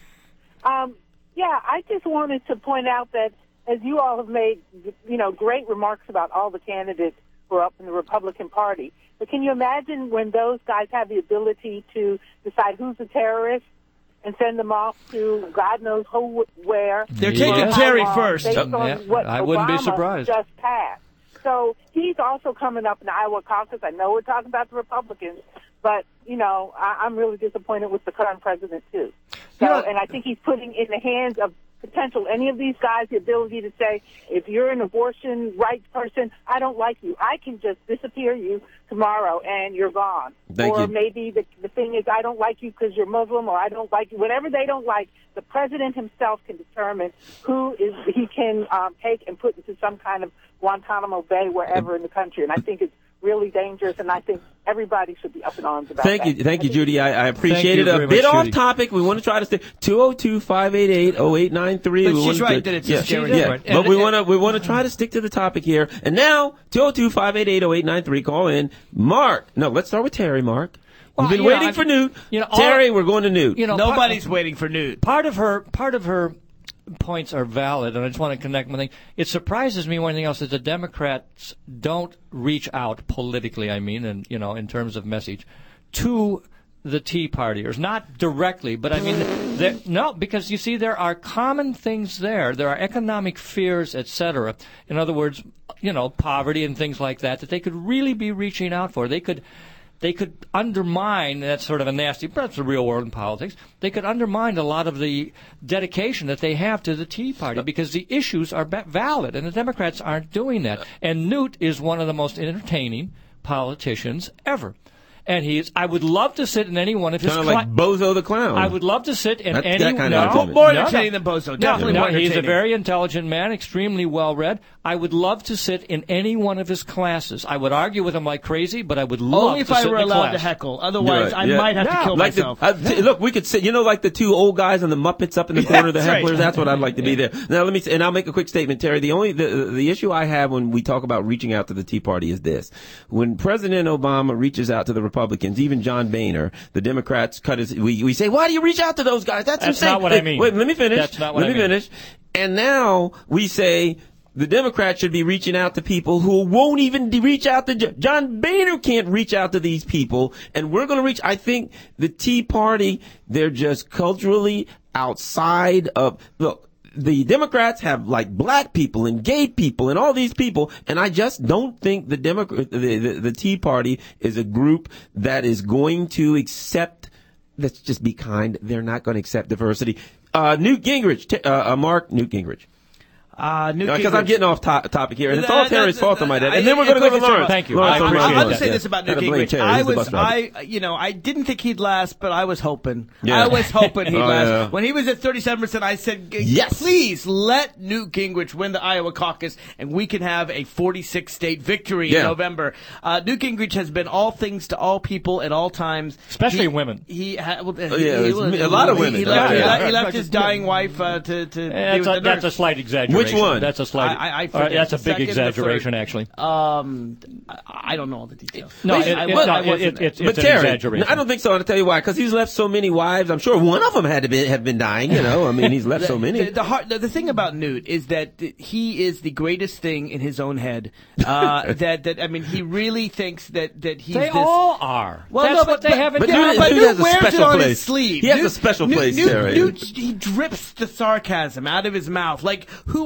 Um, yeah, I just wanted to point out that as you all have made, you know, great remarks about all the candidates who are up in the Republican Party, but can you imagine when those guys have the ability to decide who's a terrorist and send them off to God knows who, where? They're Yes. taking how Terry long, first. based Yep. on Yeah, what I wouldn't be Obama surprised. Just passed. So he's also coming up in the Iowa caucus. I know we're talking about the Republicans, but, you know, I, I'm really disappointed with the current president, too. So, Yeah. and I think he's putting in the hands of potential any of these guys the ability to say, if you're an abortion rights person, I don't like you. I can just disappear you tomorrow and you're gone. Thank or you. maybe the, the thing is, I don't like you because you're Muslim, or I don't like you. Whatever they don't like, the president himself can determine who is he can um, take and put into some kind of Guantanamo Bay wherever in the country. And I think it's really dangerous, and I think everybody should be up in arms about Thank that. you, thank you, Judy. I, I appreciate Thank you it. A very bit much, off Judy. topic. We want to try to stay two oh two, five eight eight, oh eight nine three. But We she's want to- right that it's a yeah, scary yeah. right. But And- we and- want to we want to try to stick to the topic here. And now two oh two, five eight eight, oh eight nine three. Call in, Mark. No, let's start with Terry. Mark. Well, We've been you know, waiting I'm- for Newt. you know, all- Terry, we're going to Newt. You know, part- Nobody's waiting for Newt. part of her part of her points are valid, and I just want to connect one thing. It surprises me more than anything else that the Democrats don't reach out politically, I mean, and you know, in terms of message, to the Tea Partiers, not directly, but I mean, there- no, because you see, there are common things there. There are economic fears, et cetera. In other words, you know, poverty and things like that that they could really be reaching out for. They could. They could undermine, that's sort of a nasty, but it's the real world in politics, they could undermine a lot of the dedication that they have to the Tea Party because the issues are ba- valid, and the Democrats aren't doing that. And Newt is one of the most entertaining politicians ever. And he's, I would love to sit in any one of his Kind of cla- like Bozo the Clown. I would love to sit in That's any that kind of no, entertainment. More no, entertaining no. than Bozo. No, Definitely no, more he's a entertaining. very intelligent man, extremely well read. I would love to sit in any one of his classes. I would argue with him like crazy, but I would love Only if to I sit were in a allowed class. to heckle. Otherwise, Yeah, I yeah. might have to No. kill Like the, myself. uh, t- look, we could sit. You know, like the two old guys and the Muppets up in the corner, the That's right. hecklers. That's what I'd like to be there. Now, let me. Say, and I'll make a quick statement, Terry. The only the the issue I have when we talk about reaching out to the Tea Party is this: when President Obama reaches out to the Republicans, even John Boehner, the Democrats cut his. We we say, why do you reach out to those guys? That's, That's insane. not what I Hey, mean. Wait, let me finish. That's not what let I me mean. finish. And now we say. The Democrats should be reaching out to people who won't even de- reach out to J- John Boehner can't reach out to these people, and we're going to reach. I think the Tea Party, they're just culturally outside of. Look, the Democrats have like black people and gay people and all these people, and I just don't think the Democrat, the, the, the Tea Party is a group that is going to accept. Let's just be kind. They're not going to accept diversity. Uh, Newt Gingrich, t- uh, uh, Mark Newt Gingrich. Uh, Newt Because Gingrich. I'm getting off to- topic here, and it's Uh, all that- Terry's fault on my dad. I- And then we're going to go to of course it's Lawrence. your Thank you. Lawrence, I don't appreciate blame I'll you. just say Yeah. this about Gotta Newt blame Gingrich. Terry. I He's the was, bus driver. I, you know, I didn't think he'd last, but I was hoping. Yeah. I was hoping he'd Oh, last. yeah. When he was at thirty-seven percent, I said, "G- Yes. please let Newt Gingrich win the Iowa caucus, and we can have a forty-six state victory Yeah. in November." Uh, Newt Gingrich has been all things to all people at all times, Especially He- women. He, ha- well, Oh, he- yeah, he it's was- a lot of he- women. He left, Yeah, he yeah. left- he left his dying wife uh, to to. Eh, be That's with a, the that's a nurse. slight exaggeration. Which one? That's a slight. I- I- I all right, forget that's a the big second, the third. exaggeration, actually. Um, I, I don't know all the details. No, But- it, I- it, well, no, I it, wasn't it, there. it's, But it's an Terry, exaggeration. I don't think so. I'll tell you why. Because he's left so many wives. I'm sure one of them had to be, have been dying. You know, I mean, he's left so many. The, the, hard, the, the thing about Newt is that th- he is the greatest thing in his own head. Uh, that that I mean, he really thinks that that he's They this. all are. Well, That's no, what but, they have in but yeah, Newt- but Newt Newt has a wears it special on place. his sleeve. He has Newt- a special Newt- place, Newt, Terry. Newt, he drips the sarcasm out of his mouth. Like, who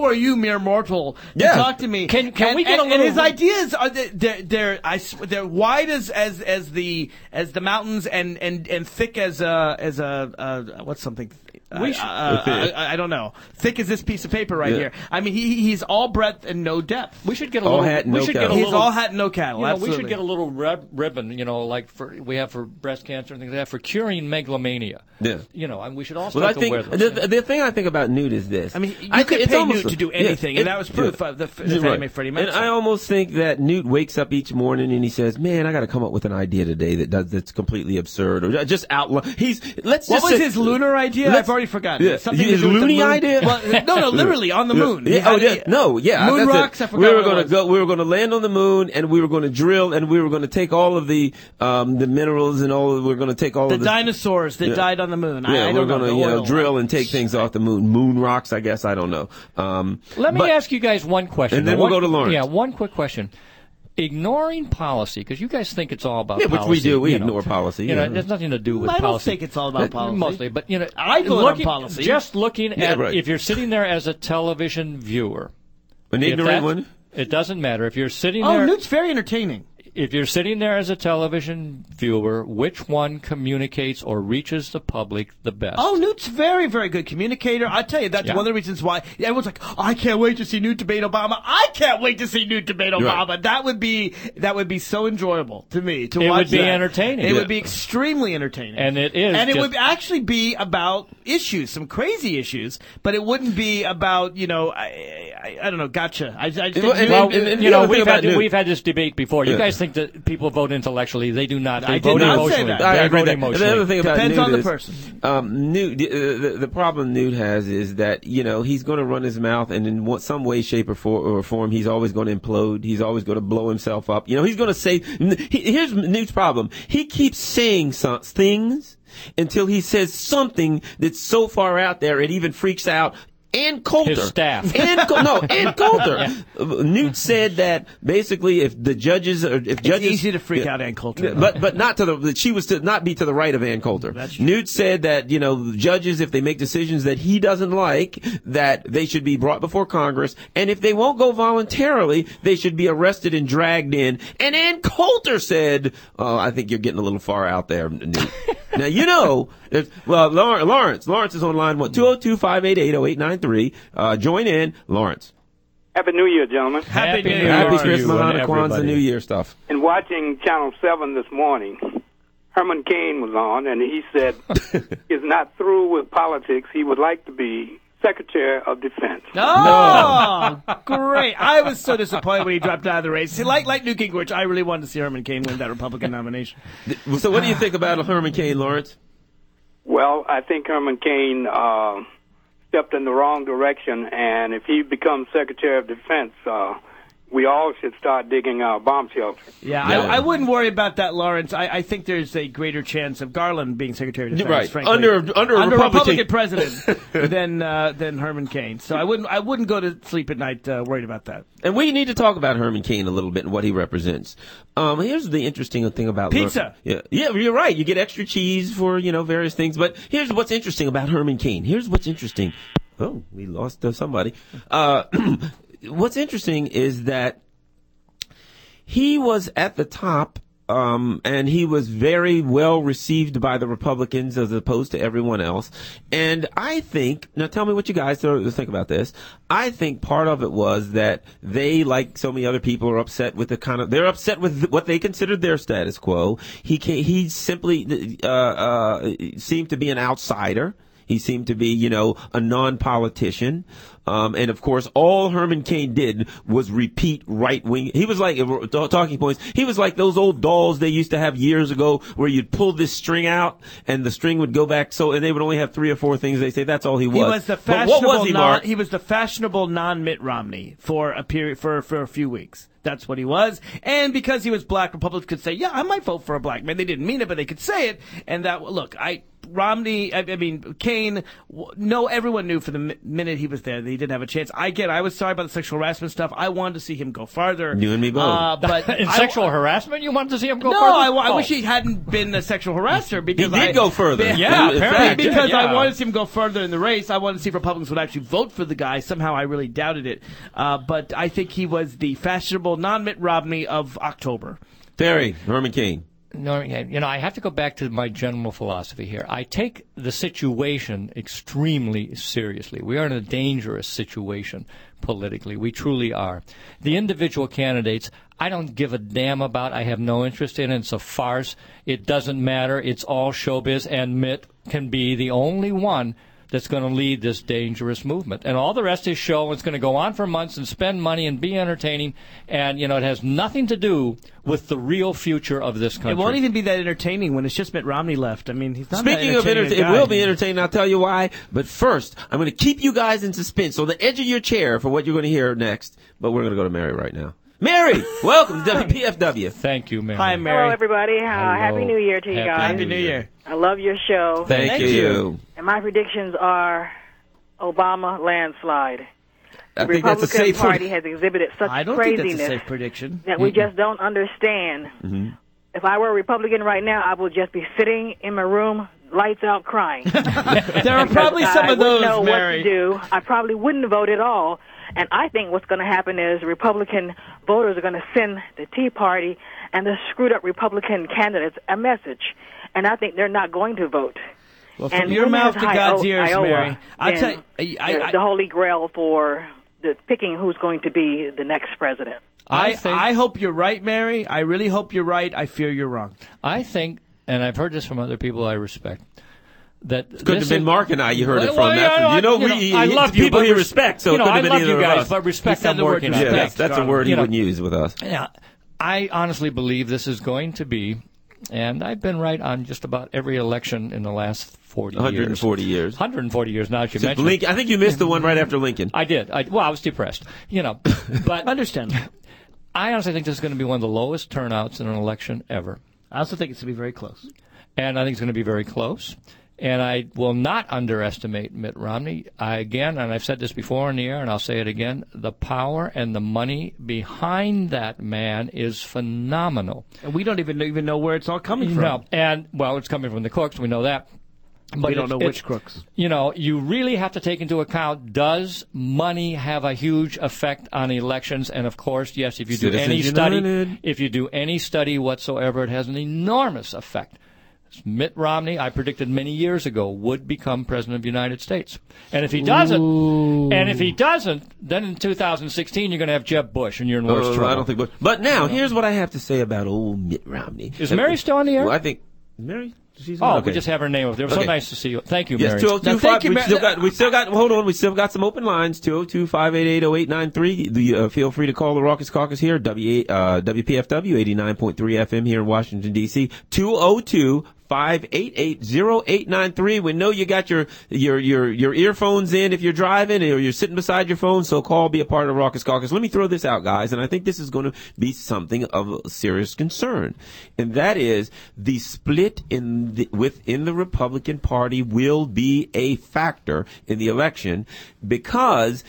are you, mere mortal, to Yeah. talk to me? Can- can and, we get and, a little- And his ideas are the- they're they're I sw- they're wide as as as the as the mountains and and and thick as a as a uh, what's something. We I, should- uh, I, I don't know. Thick as this piece of paper right Yeah. here. I mean, he he's all breadth and no depth. We should get a All little. hat, we no should cattle. get a He's little. all hat and no cattle. You know, we absolutely. should get a little red ribbon, you know, like for we have for breast cancer and things like that, for curing megalomania. Yeah. You know, and we should all Well, start I to think wear those. the, things. the, the thing I think about Newt is this. I mean, you I could think it's pay almost- Newt to do yeah, anything, and it- that was proof yeah. of the, the You're Fannie right. Mae Freddie And Mac. I almost think that Newt wakes up each morning and he says, "Man, I got to come up with an idea today that does that's completely absurd or just outlaw." He's let's What just was say- his lunar idea? let's- I've already forgotten. Yeah. Something His to do with the loony moon. idea? Well, no, no, literally on the moon. He Yeah, oh, had yeah, a- no, yeah. Moon that's it. rocks. I forgot we were what it going to was. go. We were going to land on the moon, and we were going to drill, and we were going to take all of the um, the minerals and all. Of, we we're going to take all The of the dinosaurs that Yeah. died on the moon. I, Yeah, I we're don't know. going to the you know oil. drill and take things off the moon. Moon rocks, I guess. I don't know. Um, Let me but- ask you guys one question. And then Now, we'll one- go to Lawrence. Yeah, one quick question. Ignoring policy, because you guys think it's all about Yeah, which we policy. do. We you know. ignore policy, You know, yeah. it has nothing to do with I don't policy. think it's all about Uh, policy. Mostly, but you know, I vote on looking, policy. Just looking Yeah, at right. if you're sitting there as a television viewer, An if ignorant that's- one. It doesn't matter if you're sitting Oh, there. Newt's very entertaining. If you're sitting there as a television viewer, which one communicates or reaches the public the best? Oh, Newt's very, very good communicator. I tell you, that's Yeah. one of the reasons why everyone's like, oh, "I can't wait to see Newt debate Obama." I can't wait to see Newt debate Obama. Right. That would be that would be so enjoyable to me to It watch. would be that. entertaining. It Yeah. would be extremely entertaining, And it is and it just- would actually be about issues, some crazy issues, but it wouldn't be about you know, I, I, I don't know, gotcha. I, I just Well, and- Well, and- and you the know, other thing we've had about Newt- we've had this debate before. You Yeah. guys think that people vote intellectually? They do not. They I did vote not say emotionally. that. I They agree vote that. And emotionally. the other thing about Depends Newt on the is, person. Um, Newt, the, the, the problem Newt has is that you know he's going to run his mouth, and in what, some way, shape, or, for, or form, he's always going to implode. He's always going to blow himself up. You know, he's going to say. He, here's Newt's problem: he keeps saying some things until he says something that's so far out there it even freaks out. And Coulter. His staff. And Col- no, and Coulter. Uh, Newt said that basically if the judges or if judges It's easy to freak Yeah. out Ann Coulter. But but not to the that she was to not be to the right of Ann Coulter. That's true. Newt said that you know judges if they make decisions that he doesn't like that they should be brought before Congress, and if they won't go voluntarily they should be arrested and dragged in. And Ann Coulter said, "Oh, I think you're getting a little far out there, Newt." Now you know, if, well Lawrence, Lawrence Lawrence is on line one two zero two five eight eight zero eight nine three. Uh, join in, Lawrence. Happy New Year, gentlemen. Happy New Year. Happy to Christmas, you and Hanukkah, Kwanzaa, everybody. New Year stuff. And watching Channel seven this morning, Herman Cain was on, and he said he's not through with politics. He would like to be Secretary of Defense. Oh, great! I was so disappointed when he dropped out of the race. See, like like Newt Gingrich, I really wanted to see Herman Cain win that Republican nomination. So what do you think about Herman Cain, Lawrence? Well, I think Herman Cain uh, stepped in the wrong direction, and if he becomes Secretary of Defense, uh, we all should start digging our bomb shelters. Yeah, Yeah. I, I wouldn't worry about that, Lawrence. I, I think there's a greater chance of Garland being Secretary of Defense, Right. frankly, Under- under a Republican- president than uh, than Herman Cain. So I wouldn't I wouldn't go to sleep at night uh, worried about that. And we need to talk about Herman Cain a little bit and what he represents. Um, here's the interesting thing about Pizza. Yeah, yeah, you're right. You get extra cheese for you know various things. But here's what's interesting about Herman Cain. Here's what's interesting. Oh, we lost uh, somebody. Uh, what's interesting is that he was at the top, um, and he was very well received by the Republicans as opposed to everyone else. And I think, now tell me what you guys think about this. I think part of it was that they, like so many other people, are upset with the kind of, they're upset with what they considered their status quo. He can, he simply, uh, uh, seemed to be an outsider. He seemed to be, you know, a non-politician. Um, and of course, all Herman Cain did was repeat right wing. He was like, uh, talking points, he was like those old dolls they used to have years ago where you'd pull this string out and the string would go back so, and they would only have three or four things. They say that's all he was. He was the But fashionable what was he, non, Mark? he was the fashionable non Mitt Romney for a period for for a few weeks. That's what he was. And because he was black, Republicans could say, "Yeah, I might vote for a black man." They didn't mean it, but they could say it. And that look, I Romney, I, I mean, Kaine, w- no, everyone knew for the mi- minute he was there that he didn't have a chance. I get, I was sorry about the sexual harassment stuff. I wanted to see him go farther. You and me both. Uh, but In I- sexual harassment, you wanted to see him go no, further? I, I Oh. wish he hadn't been a sexual harasser because He did I, go further. Yeah, In apparently fact, he did. because I Yeah. wanted to see him go further in the race. I wanted to see if Republicans would actually vote for the guy. Somehow I really doubted it. Uh, but I think he was the fashionable non-Mitt Romney of October. Terry, Herman Cain. No, you know, I have to go back to my general philosophy here. I take the situation extremely seriously. We are in a dangerous situation politically. We truly are. The individual candidates, I don't give a damn about. I have no interest in it. It's a farce. It doesn't matter. It's all showbiz, and Mitt can be the only one that's going to lead this dangerous movement. And all the rest is show. It's going to go on for months and spend money and be entertaining. And, you know, it has nothing to do with the real future of this country. It won't even be that entertaining when it's just Mitt Romney left. I mean, he's not Speaking that of entertaining. entertaining, a it guy. will be entertaining. I'll tell you why. But first, I'm going to keep you guys in suspense on the edge of your chair for what you're going to hear next. But we're going to go to Mary right now. Mary, welcome to W P F W. Thank you, Mary. Hi, Mary. Hello, everybody. Uh, Hello. Happy New Year to you Happy guys. Happy New Year. I love your show. Thank, Thank you. you. And my predictions are Obama landslide. I The think that's a Republican safe Party one. has exhibited such I don't think craziness that's a safe prediction. that we just don't understand. Mm-hmm. If I were a Republican right now, I would just be sitting in my room, lights out, crying. There are probably some I of wouldn't those, know Mary. what to do. I probably wouldn't vote at all. And I think what's going to happen is Republican voters are going to send the Tea Party and the screwed up Republican candidates a message. And I think they're not going to vote. Well, from And your when mouth has to God's Iowa- ears, Iowa Mary. I'll been tell you, I, the, I, the holy grail for the picking who's going to be the next president. I, I think- I hope you're right, Mary. I really hope you're right. I fear you're wrong. I think, and I've heard this from other people I respect, that Couldn't have this been is- Mark and I. You heard it Well, from well, that. yeah, You know, you we, know, I love you, people but he res- respects, so you it know, could I have been love either you of guys, us. but respect He said I'm the word working on. respect. Yes, that's a word he You know, wouldn't use with us. Yeah, I honestly believe this is going to be, and I've been right on just about every election in the last forty one hundred forty years. years. one hundred forty years now, as you Since mentioned. Lincoln, I think you missed the one right after Lincoln. I did. I, well, I was depressed, you know. But Understand. I honestly think this is going to be one of the lowest turnouts in an election ever. I also think it's to be very close. And I think it's going to be very close. And I will not underestimate Mitt Romney. I, again, and I've said this before in the air, and I'll say it again, the power and the money behind that man is phenomenal. And we don't even even know where it's all coming from. No, and, well, it's coming from the crooks. We know that. But we don't it's- know it's- which crooks. You know, you really have to take into account, does money have a huge effect on elections? And, of course, yes, if you do Citizens any study, United. if you do any study whatsoever, it has an enormous effect. Mitt Romney, I predicted many years ago, would become president of the United States. And if he doesn't, Ooh. and if he doesn't, then in two thousand sixteen you're going to have Jeb Bush, and you're in worse Oh, trouble. I don't think. But, but now, here's what I have to say about old Mitt Romney. Is Mary still on the air? Well, I think Mary. She's Oh, okay. we just have her name up there. It was so Okay. nice to see you. Thank you, Yes, Mary. two oh two Now, five. thank you, We Mary. still got. We still got. Hold on. We still got some open lines. two oh two, five eight eight, oh eight nine three. The uh, feel free to call the Raucous Caucus here. W uh, W P F W eighty-nine point three F M here in Washington D C. two oh two, five eight eight, oh eight nine three. We know you got your your your your earphones in if you're driving or you're sitting beside your phone. So call, be a part of the Raucous Caucus. Let me throw this out, guys, and I think this is going to be something of a serious concern, and that is the split in the, within the Republican Party will be a factor in the election because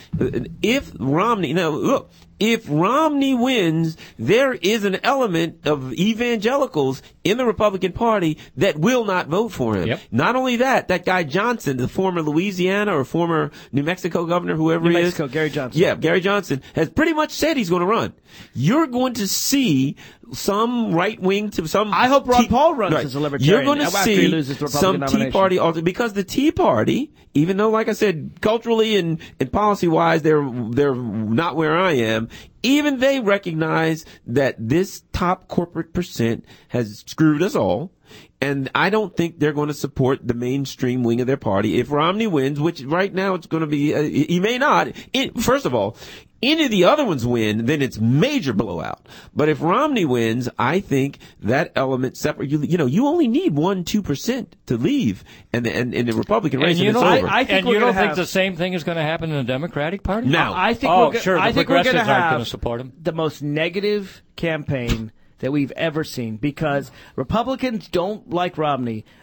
if Romney now look. If Romney wins, there is an element of evangelicals in the Republican Party that will not vote for him. Yep. Not only that, that guy Johnson, the former Louisiana or former New Mexico governor, whoever New he Mexico, is. Gary Johnson. Yeah, Gary Johnson has pretty much said he's going to run. You're going to see some right wing to some. I hope Ron Tea- Paul runs right. as a libertarian You're going to after he see loses the Republican some Tea nomination. Party alter because the Tea Party, even though, like I said, culturally and, and policy wise, they're they're not where I am. Even they recognize that this top corporate percent has screwed us all. And I don't think they're going to support the mainstream wing of their party. If Romney wins, which right now it's going to be, uh, he may not. It, first of all, any of the other ones win, then it's major blowout. But if Romney wins, I think that element separate. You, you know, you only need one, two percent to leave, and the, and in the Republican race, And you and know, it's over. I think and we're you don't gonna think have- the same thing is going to happen in the Democratic Party? No. I think Oh, we're go- sure, the I think we're progressives going to aren't have gonna support him. the most negative campaign that we've ever seen because Republicans don't like Romney,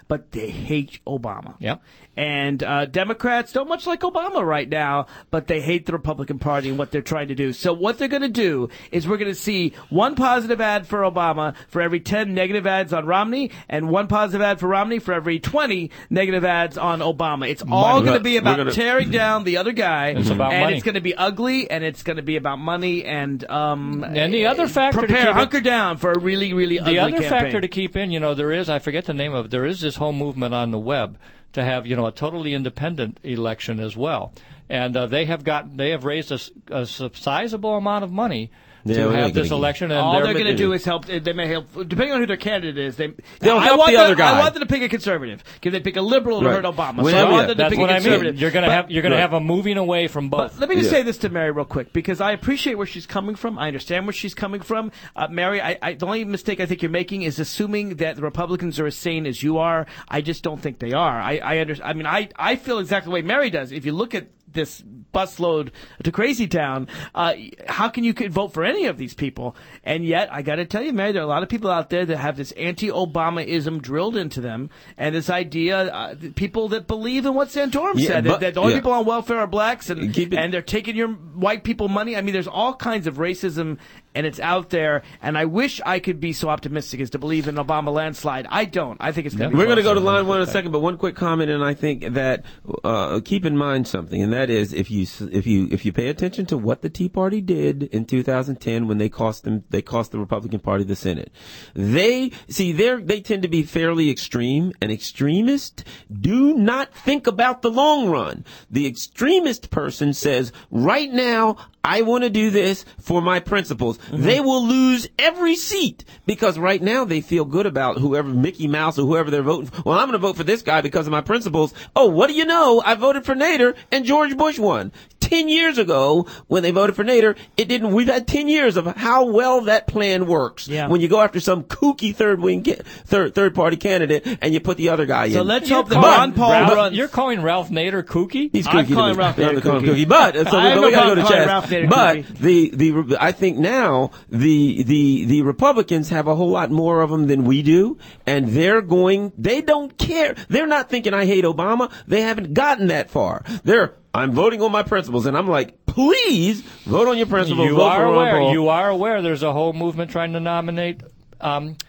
but they hate Obama. Yep. And uh, Democrats don't much like Obama right now, but they hate the Republican Party and what they're trying to do. So what they're going to do is we're going to see one positive ad for Obama for every ten negative ads on Romney, and one positive ad for Romney for every twenty negative ads on Obama. It's all going to be about gonna... tearing down the other guy, it's about and money. it's going to be ugly, and it's going to be about money, and um, and the other factor prepare, to keep hunker it, down for a really, really ugly the other campaign. factor to keep in, you know, there is, I forget the name of it, there is this whole movement on the web to have, you know, a totally independent election as well. And uh, they have got, they have raised a, a sizable amount of money Yeah, to we're have gonna this get- election. And All they're, they're going to do is help. They may help, depending on who their candidate is. They They'll I help want the them, other guy. I want them to pick a conservative. Because they pick a liberal to Right. hurt Obama. Whenever- so I want yeah, them to that's pick what a I mean. conservative. You're going to But- have you're going Right. to have a moving away from both. But let me just Yeah. say this to Mary real quick, because I appreciate where she's coming from. I understand where she's coming from. Uh, Mary, I, I, the only mistake I think you're making is assuming that the Republicans are as sane as you are. I just don't think they are. I, I under, I mean, I, I feel exactly the way Mary does. If you look at this busload to Crazy Town, uh, how can you could vote for any of these people? And yet, I got to tell you, Mary, there are a lot of people out there that have this anti-Obama-ism drilled into them, and this idea, uh, people that believe in what Santorum Yeah, said, but- that, that the only yeah. people on welfare are blacks, and Keep it- and they're taking your white people money. I mean, there's all kinds of racism, and it's out there. And I wish I could be so optimistic as to believe in Obama landslide. I don't. I think it's going to be. We're going to closer. go to line one in a second, but one quick comment, and I think that uh, keep in mind something, and that is if you if you if you pay attention to what the Tea Party did in two thousand ten when they cost them they cost the Republican Party the Senate, they see they they tend to be fairly extreme, and extremists do not think about the long run. The extremist person says, right now, I want to do this for my principles. Mm-hmm. They will lose every seat because right now they feel good about whoever, Mickey Mouse or whoever they're voting for. Well, I'm going to vote for this guy because of my principles. Oh, what do you know? I voted for Nader and George Bush won. Ten years ago, when they voted for Nader, it didn't. We've had ten years of how well that plan works. Yeah. When you go after some kooky third wing, ca- third third party candidate, and you put the other guy So in. let's You're hope that calling Ron Paul Ralph- runs. You're calling Ralph Nader kooky? He's I'm kooky. calling to me. Ralph Yeah, Nader I'm calling kooky. kooky. But so, I have but no we got to go problem to calling Chaz. Ralph Nader But kooky. the the I think now the the the Republicans have a whole lot more of them than we do, and they're going. They don't care. They're not thinking I hate Obama. They haven't gotten that far. They're I'm voting on my principles, and I'm like, please vote on your principles. You vote are for Ron aware. Paul. You are aware. There's a whole movement trying to nominate um,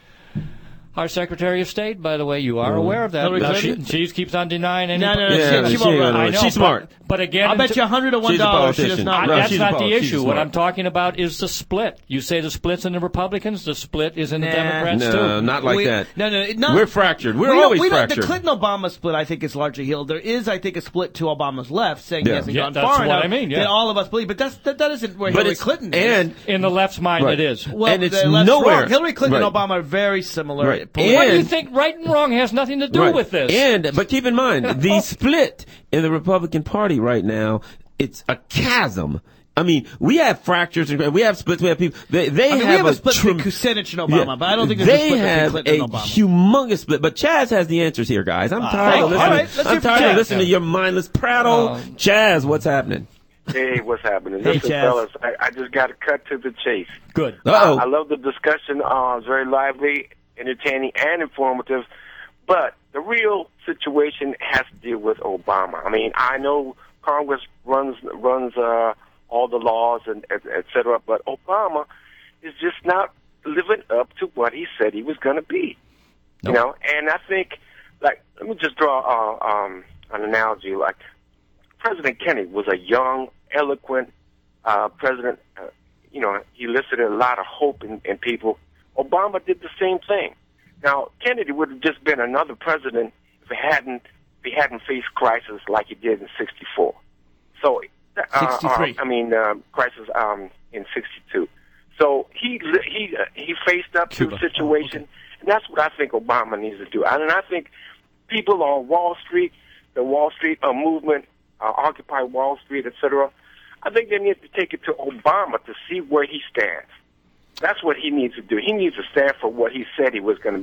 our Secretary of State. By the way, you are aware of that. Hillary Uh, she, Clinton? she keeps on denying any. No, no, no, Yeah, she, she she won't ain't run. gonna I know, She's but, smart. But again, I'll bet you one hundred to one She's a dollars she does politician. not I, No, run. that's she's not a the pol- she's issue. What smart. I'm talking about is the split. You say the split's in the Republicans. The split is in the Nah. Democrats No, too. not like we, that. No, no, no. We're fractured. We're we don't- always we don't- fractured. The Clinton-Obama split, I think, is largely healed. There is, I think, a split to Obama's left, saying Yeah. he hasn't Yeah, gone that's far what enough I mean, yeah. that all of us believe. But that's, that, that isn't where But Hillary it's Clinton and is. In the left's mind, Right. it is. Well, and it's the left's nowhere. wrong. Hillary Clinton Right. and Obama are very similar. Right. politically. What do you And- think? Right and wrong has nothing to do Right. with this. And but keep in mind the split in the Republican Party right now. It's a chasm. I mean, we have fractures and we have splits. We have people. They, they I mean, have we have a, a split trem- between Kucinich and Obama, Yeah. but I don't think there's they a split have between Clinton a and Obama. humongous split. But Chaz has the answers here, guys. I'm tired thank of you. listening. All right, let's I'm hear from tired Chaz. of listening to your mindless prattle. Um, Chaz, what's happening? Hey, what's happening? Hey, Listen, Chaz. fellas, I, I just got to cut to the chase. Good. Uh-oh. I, I love the discussion. Uh, it's very lively, entertaining, and informative. But the real situation has to deal with Obama. I mean, I know Congress runs runs uh, all the laws and et, et cetera, but Obama is just not living up to what he said he was going to be. Nope. You know, and I think, like, let me just draw uh, um, an analogy. Like, President Kennedy was a young, eloquent uh, president. Uh, you know, he elicited a lot of hope in, in people. Obama did the same thing. Now, Kennedy would have just been another president if he hadn't if he hadn't faced crisis like he did in sixty-four. So, uh, sixty-three. uh, I mean, uh, crisis um, in sixty-two. So he he uh, he faced up to the situation, and that's what I think Obama needs to do. And I think people on Wall Street, the Wall Street uh, movement, uh, Occupy Wall Street, et cetera, I think they need to take it to Obama to see where he stands. That's what he needs to do. He needs to stand for what he said he was going to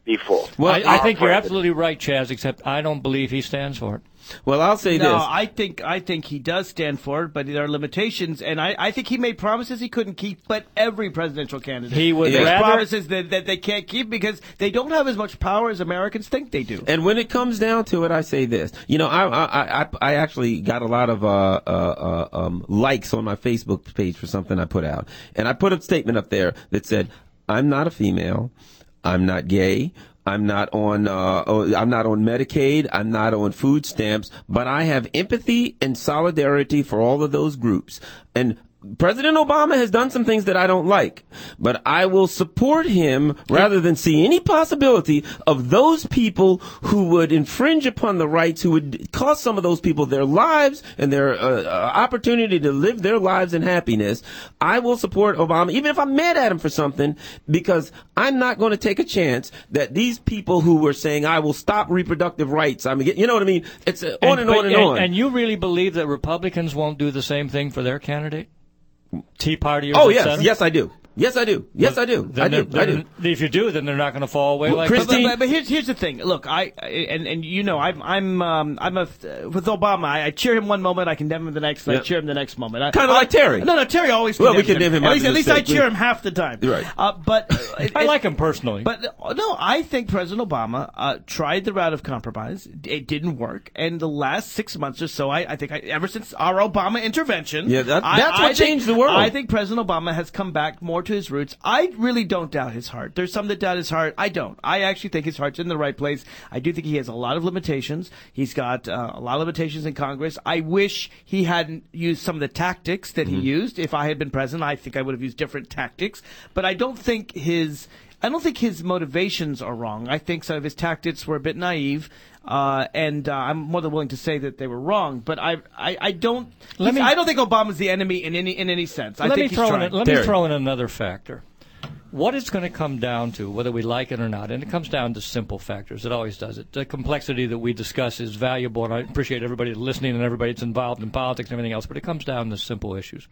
be full. Well, I, I think you're president. absolutely right, Chaz, except I don't believe he stands for it. Well, I'll say No, this. I think I think he does stand for it, but there are limitations, and I, I think he made promises he couldn't keep. But every presidential candidate He would makes rather- promises that, that they can't keep because they don't have as much power as Americans think they do. And when it comes down to it, I say this. You know, I I I, I actually got a lot of uh, uh, uh, um, likes on my Facebook page for something I put out, and I put a statement up there that said, "I'm not a female, I'm not gay." I'm not on, uh, oh, I'm not on Medicaid. I'm not on food stamps, but I have empathy and solidarity for all of those groups. And President Obama has done some things that I don't like, but I will support him rather than see any possibility of those people who would infringe upon the rights, who would cost some of those people their lives and their uh, uh, opportunity to live their lives in happiness. I will support Obama, even if I'm mad at him for something, because I'm not going to take a chance that these people who were saying, I will stop reproductive rights, I mean, you know what I mean? It's uh, on and, but- on and, and on. And you really believe that Republicans won't do the same thing for their candidate? Tea Partiers, oh, et yes, cetera? yes, I do. Yes, I do. Yes, I do. Then I do. they're- I do. then If you do, then they're not going to fall away Well, like Christine- But, but, but here's here's the thing. Look, I and and you know, I'm I'm um, I'm a with Obama. I, I cheer him one moment, I condemn him the next, and Yeah. I cheer him the next moment. I- Kinda I- like Terry. No, no, Terry always. Well, we condemns condemn him At after least, at the least I mistake. cheer him half the time. Right. Uh, but uh, I it- like him personally. But uh, no, I think President Obama uh, tried the route of compromise. It didn't work, and the last six months or so, I, I think, I, ever since our Obama intervention, Yeah, that- I- that's I what think- changed the world. I think President Obama has come back more to his roots. I really don't doubt his heart. There's some that doubt his heart. I don't. I actually think his heart's in the right place. I do think he has a lot of limitations. He's got uh, a lot of limitations in Congress. I wish he hadn't used some of the tactics that he used. If I had been president, I think I would have used different tactics. But I don't think his I don't think his motivations are wrong. I think some of his tactics were a bit naive. Uh, and uh, I'm more than willing to say that they were wrong, but I, I, I don't. Let me- I don't think Obama's the enemy in any in any sense. I let think me he's throw trying. in, let Terry. me throw in another factor. What it's going to come down to, whether we like it or not, and it comes down to simple factors. It always does it. The complexity that we discuss is valuable, and I appreciate everybody listening and everybody that's involved in politics and everything else, but it comes down to simple issues.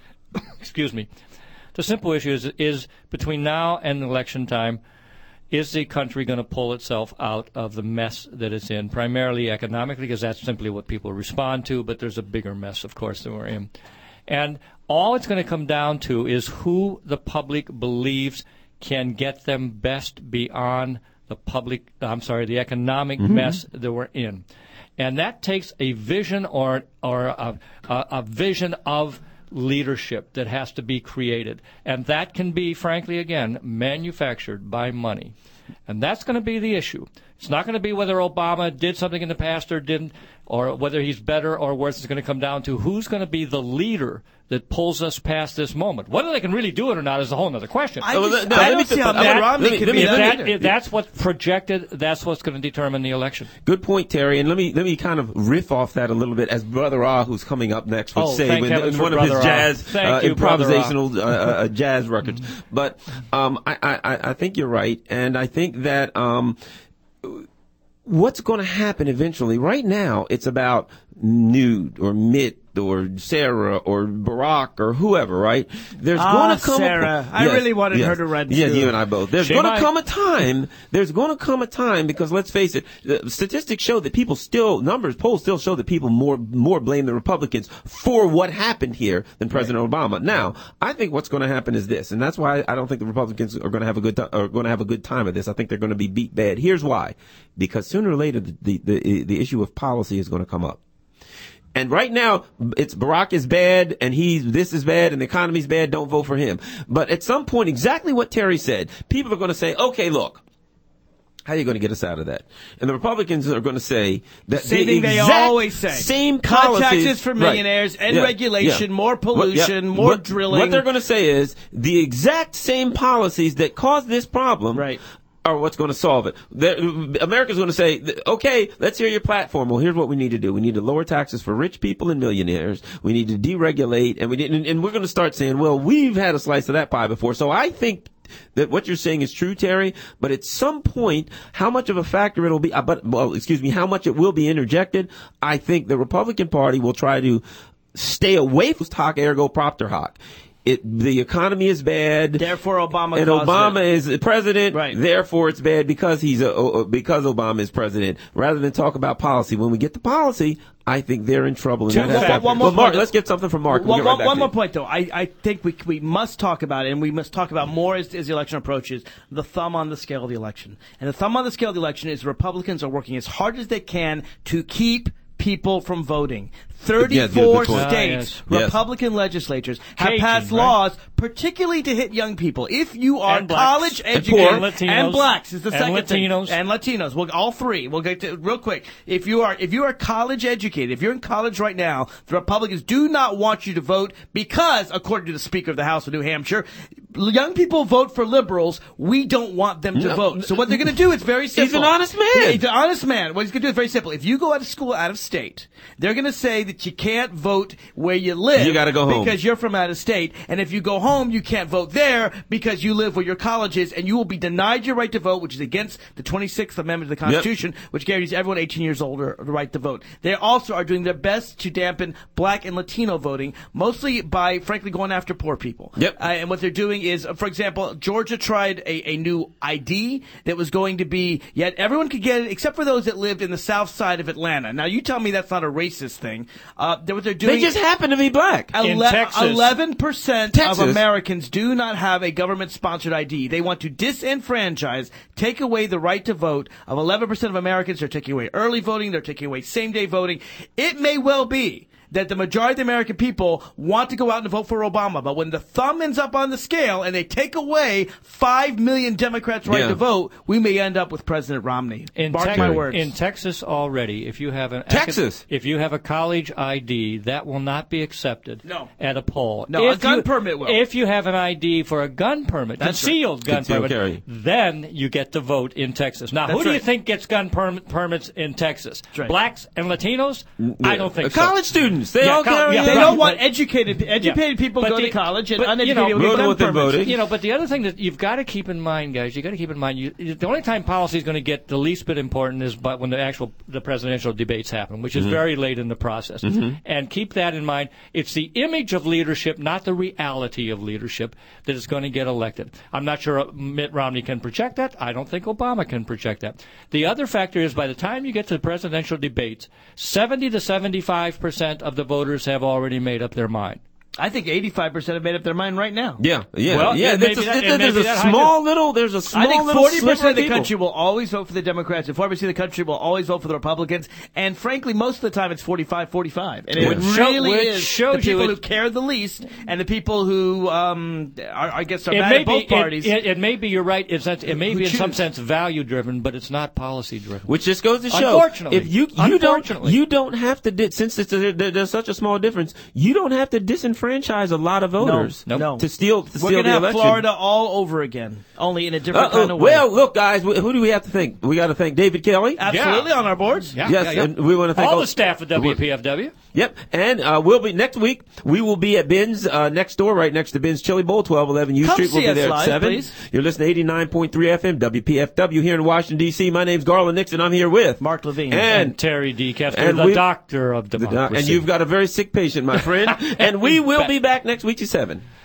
Excuse me. The simple issue is, is between now and election time, is the country going to pull itself out of the mess that it's in, primarily economically, because that's simply what people respond to, but there's a bigger mess, of course, that we're in. And all it's going to come down to is who the public believes can get them best beyond the public, I'm sorry, the economic mess that we're in. And that takes a vision or, or a, a, a vision of leadership that has to be created. And that can be, frankly, again, manufactured by money. And that's going to be the issue. It's not going to be whether Obama did something in the past or didn't, or whether he's better or worse. It's going to come down to who's going to be the leader that pulls us past this moment. Whether they can really do it or not is a whole other question. I, Oh, just, no, I let don't me see fit- how let Mitt me- Romney let me- can let be me- that let me- leader. That, that's what's projected. That's what's going to determine the election. Good point, Terry. And let me let me kind of riff off that a little bit, as Brother Ah, who's coming up next, would Oh, say thank when, heavens in for one of his Brother Ah. jazz Thank uh, you, Brother Ah. improvisational uh, uh, jazz records. But um, I, I I think you're right, and I think that um, what's going to happen eventually. Right now, it's about Newt or Mitt or Sarah or Barack or whoever, right? There's Ah, going to come Sarah. a, I really wanted her to run, Yeah, too. you and I both. There's She going to might. come a time. There's going to come a time because let's face it, the statistics show that people still numbers polls still show that people more more blame the Republicans for what happened here than President Obama. Now, I think what's going to happen is this, and that's why I don't think the Republicans are going to have a good ti- are going to have a good time at this. I think they're going to be beat bad. Here's why: because sooner or later the the the, the issue of policy is going to come up. And right now, it's Barack is bad, and he's this is bad, and the economy's bad. Don't vote for him. But at some point, exactly what Terry said, people are going to say, "Okay, look, how are you going to get us out of that?" And the Republicans are going to say that Same the thing they exact always say. Same Cut policies, taxes for right. millionaires, end Yeah, regulation, yeah. more pollution, What- yeah. more What- drilling. What they're going to say is the exact same policies that caused this problem. Right. Are what's going to solve it. The, America's going to say, okay, let's hear your platform. Well, here's what we need to do. We need to lower taxes for rich people and millionaires. We need to deregulate, and we need, and, and we're going to start saying, well, we've had a slice of that pie before. So I think that what you're saying is true, Terry. But at some point, how much of a factor it'll be, uh, but well, excuse me, how much it will be interjected, I think the Republican Party will try to stay away from hoc ergo propter hoc. it, the economy is bad. Therefore, Obama and caused Obama it. is the president. Right. Therefore, it's bad because he's a, uh, because Obama is president. Rather than talk about policy, when we get to policy, I think they're in trouble. Two- And that has one- to one happen. more But Mark, point. let's get something from Mark. We'll One, get right one- back one to more you. point, though. I, I think we we must talk about it, and we must talk about more as, as the election approaches, the thumb on the scale of the election. And the thumb on the scale of the election is Republicans are working as hard as they can to keep people from voting. thirty-four Yeah, good point. states, Ah, yes. Republican legislatures have Cajun, passed right? laws particularly to hit young people. If you are And blacks. college And educated, poor. And Latinos. blacks is the And second thing. Latinos. And Latinos. Well, all three. We'll get to real quick. If you are if you are college educated, if you're in college right now, the Republicans do not want you to vote because, according to the Speaker of the House of New Hampshire, young people vote for liberals. We don't want them to No. vote. So what they're going to do is very simple. He's an honest man. He's an honest man. What he's going to do is very simple. If you go out of school out of state, they're going to say that you can't vote where you live. You gotta go home. because you're from out of state. And if you go home, you can't vote there because you live where your college is, and you will be denied your right to vote, which is against the twenty-sixth Amendment of the Constitution, which guarantees everyone eighteen years older the right to vote. They also are doing their best to dampen black and Latino voting, mostly by, frankly, going after poor people. Yep. Uh, and what they're doing is, uh, for example, Georgia tried a, a new I D that was going to be, yet everyone could get it except for those that lived in the south side of Atlanta. Now, you tell me that's not a racist thing. Uh, what they're doing They just happen to be black. In Texas. eleven percent Texas. of Americans do not have a government-sponsored I D. They want to disenfranchise, take away the right to vote of eleven percent of Americans. They're taking away early voting. They're taking away same-day voting. It may well be that the majority of the American people want to go out and vote for Obama, but when the thumb ends up on the scale and they take away five million Democrats' right Yeah. to vote, we may end up with President Romney. In, Mark Tex- my words. in Texas already, if you have an Texas? if you have a college I D, that will not be accepted No. at a poll. No, a If gun you- permit will. If you have an I D for a gun permit, That's concealed gun Concealed permit, carry. then you get to vote in Texas. Now, That's who do you right. think gets gun perm- permits in Texas? right. Blacks and Latinos? I don't think so. College students, they Yeah, all col- carry yeah, it. They right, don't want but- educated educated people But go the- to college and but, you uneducated know, people Vote get gun with them permits. voting. You know, but the other thing that you've got to keep in mind, guys, you got to keep in mind, you, the only time policy is going to get the least bit important is but when the actual the presidential debates happen, which is Mm-hmm. very late in the process. And keep that in mind. It's the image of leadership, not the reality of leadership, that is going to get elected. I'm not sure Mitt Romney can project that. I don't think Obama can project that. The other factor is by the time you get to the presidential debates, seventy to seventy-five percent of the voters have already made up their mind. I think eighty-five percent have made up their mind right now. Yeah, yeah, Well, yeah. it There's may be a, that- it may there's be a that high, small too. little. There's a small I think little forty sliver percent of the people. country will always vote for the Democrats, and forty percent of the country will always vote for the Republicans. And frankly, most of the time, it's forty-five forty-five. And it Which really show- which is shows the you people it- who care the least, and the people who, um, are, I guess, are It mad may at both be. parties. It, it, it may be. You're right. It's that, it may Who be in some choose. sense value driven, but it's not policy driven. Which just goes to show, Unfortunately. if you you don't Unfortunately. you don't have to di- since it's a, there- there's such a small difference, you don't have to disenfranchise a lot of voters No, no. to steal to We're steal going to the have election. Florida all over again, only in a different Uh-oh. kind of way. Well, look, guys, wh- who do we have to thank? We got to thank David Kelly. Absolutely on our boards. Yeah, Yes, yeah, yeah. and we want to thank all the staff at W P F W. Yep, and uh, we'll be next week. We will be at Ben's uh, next door, right next to Ben's Chili Bowl, twelve eleven U Come Street. We'll see be us there live, at seven. please. You're listening to eighty-nine point three F M W P F W here in Washington D C. My name's Garland Nixon. I'm here with Mark Levine. and, And Terry D. Kessler, and the we- doctor of the democracy. doc- and you've got a very sick patient, my friend. And we will be back next week at seven.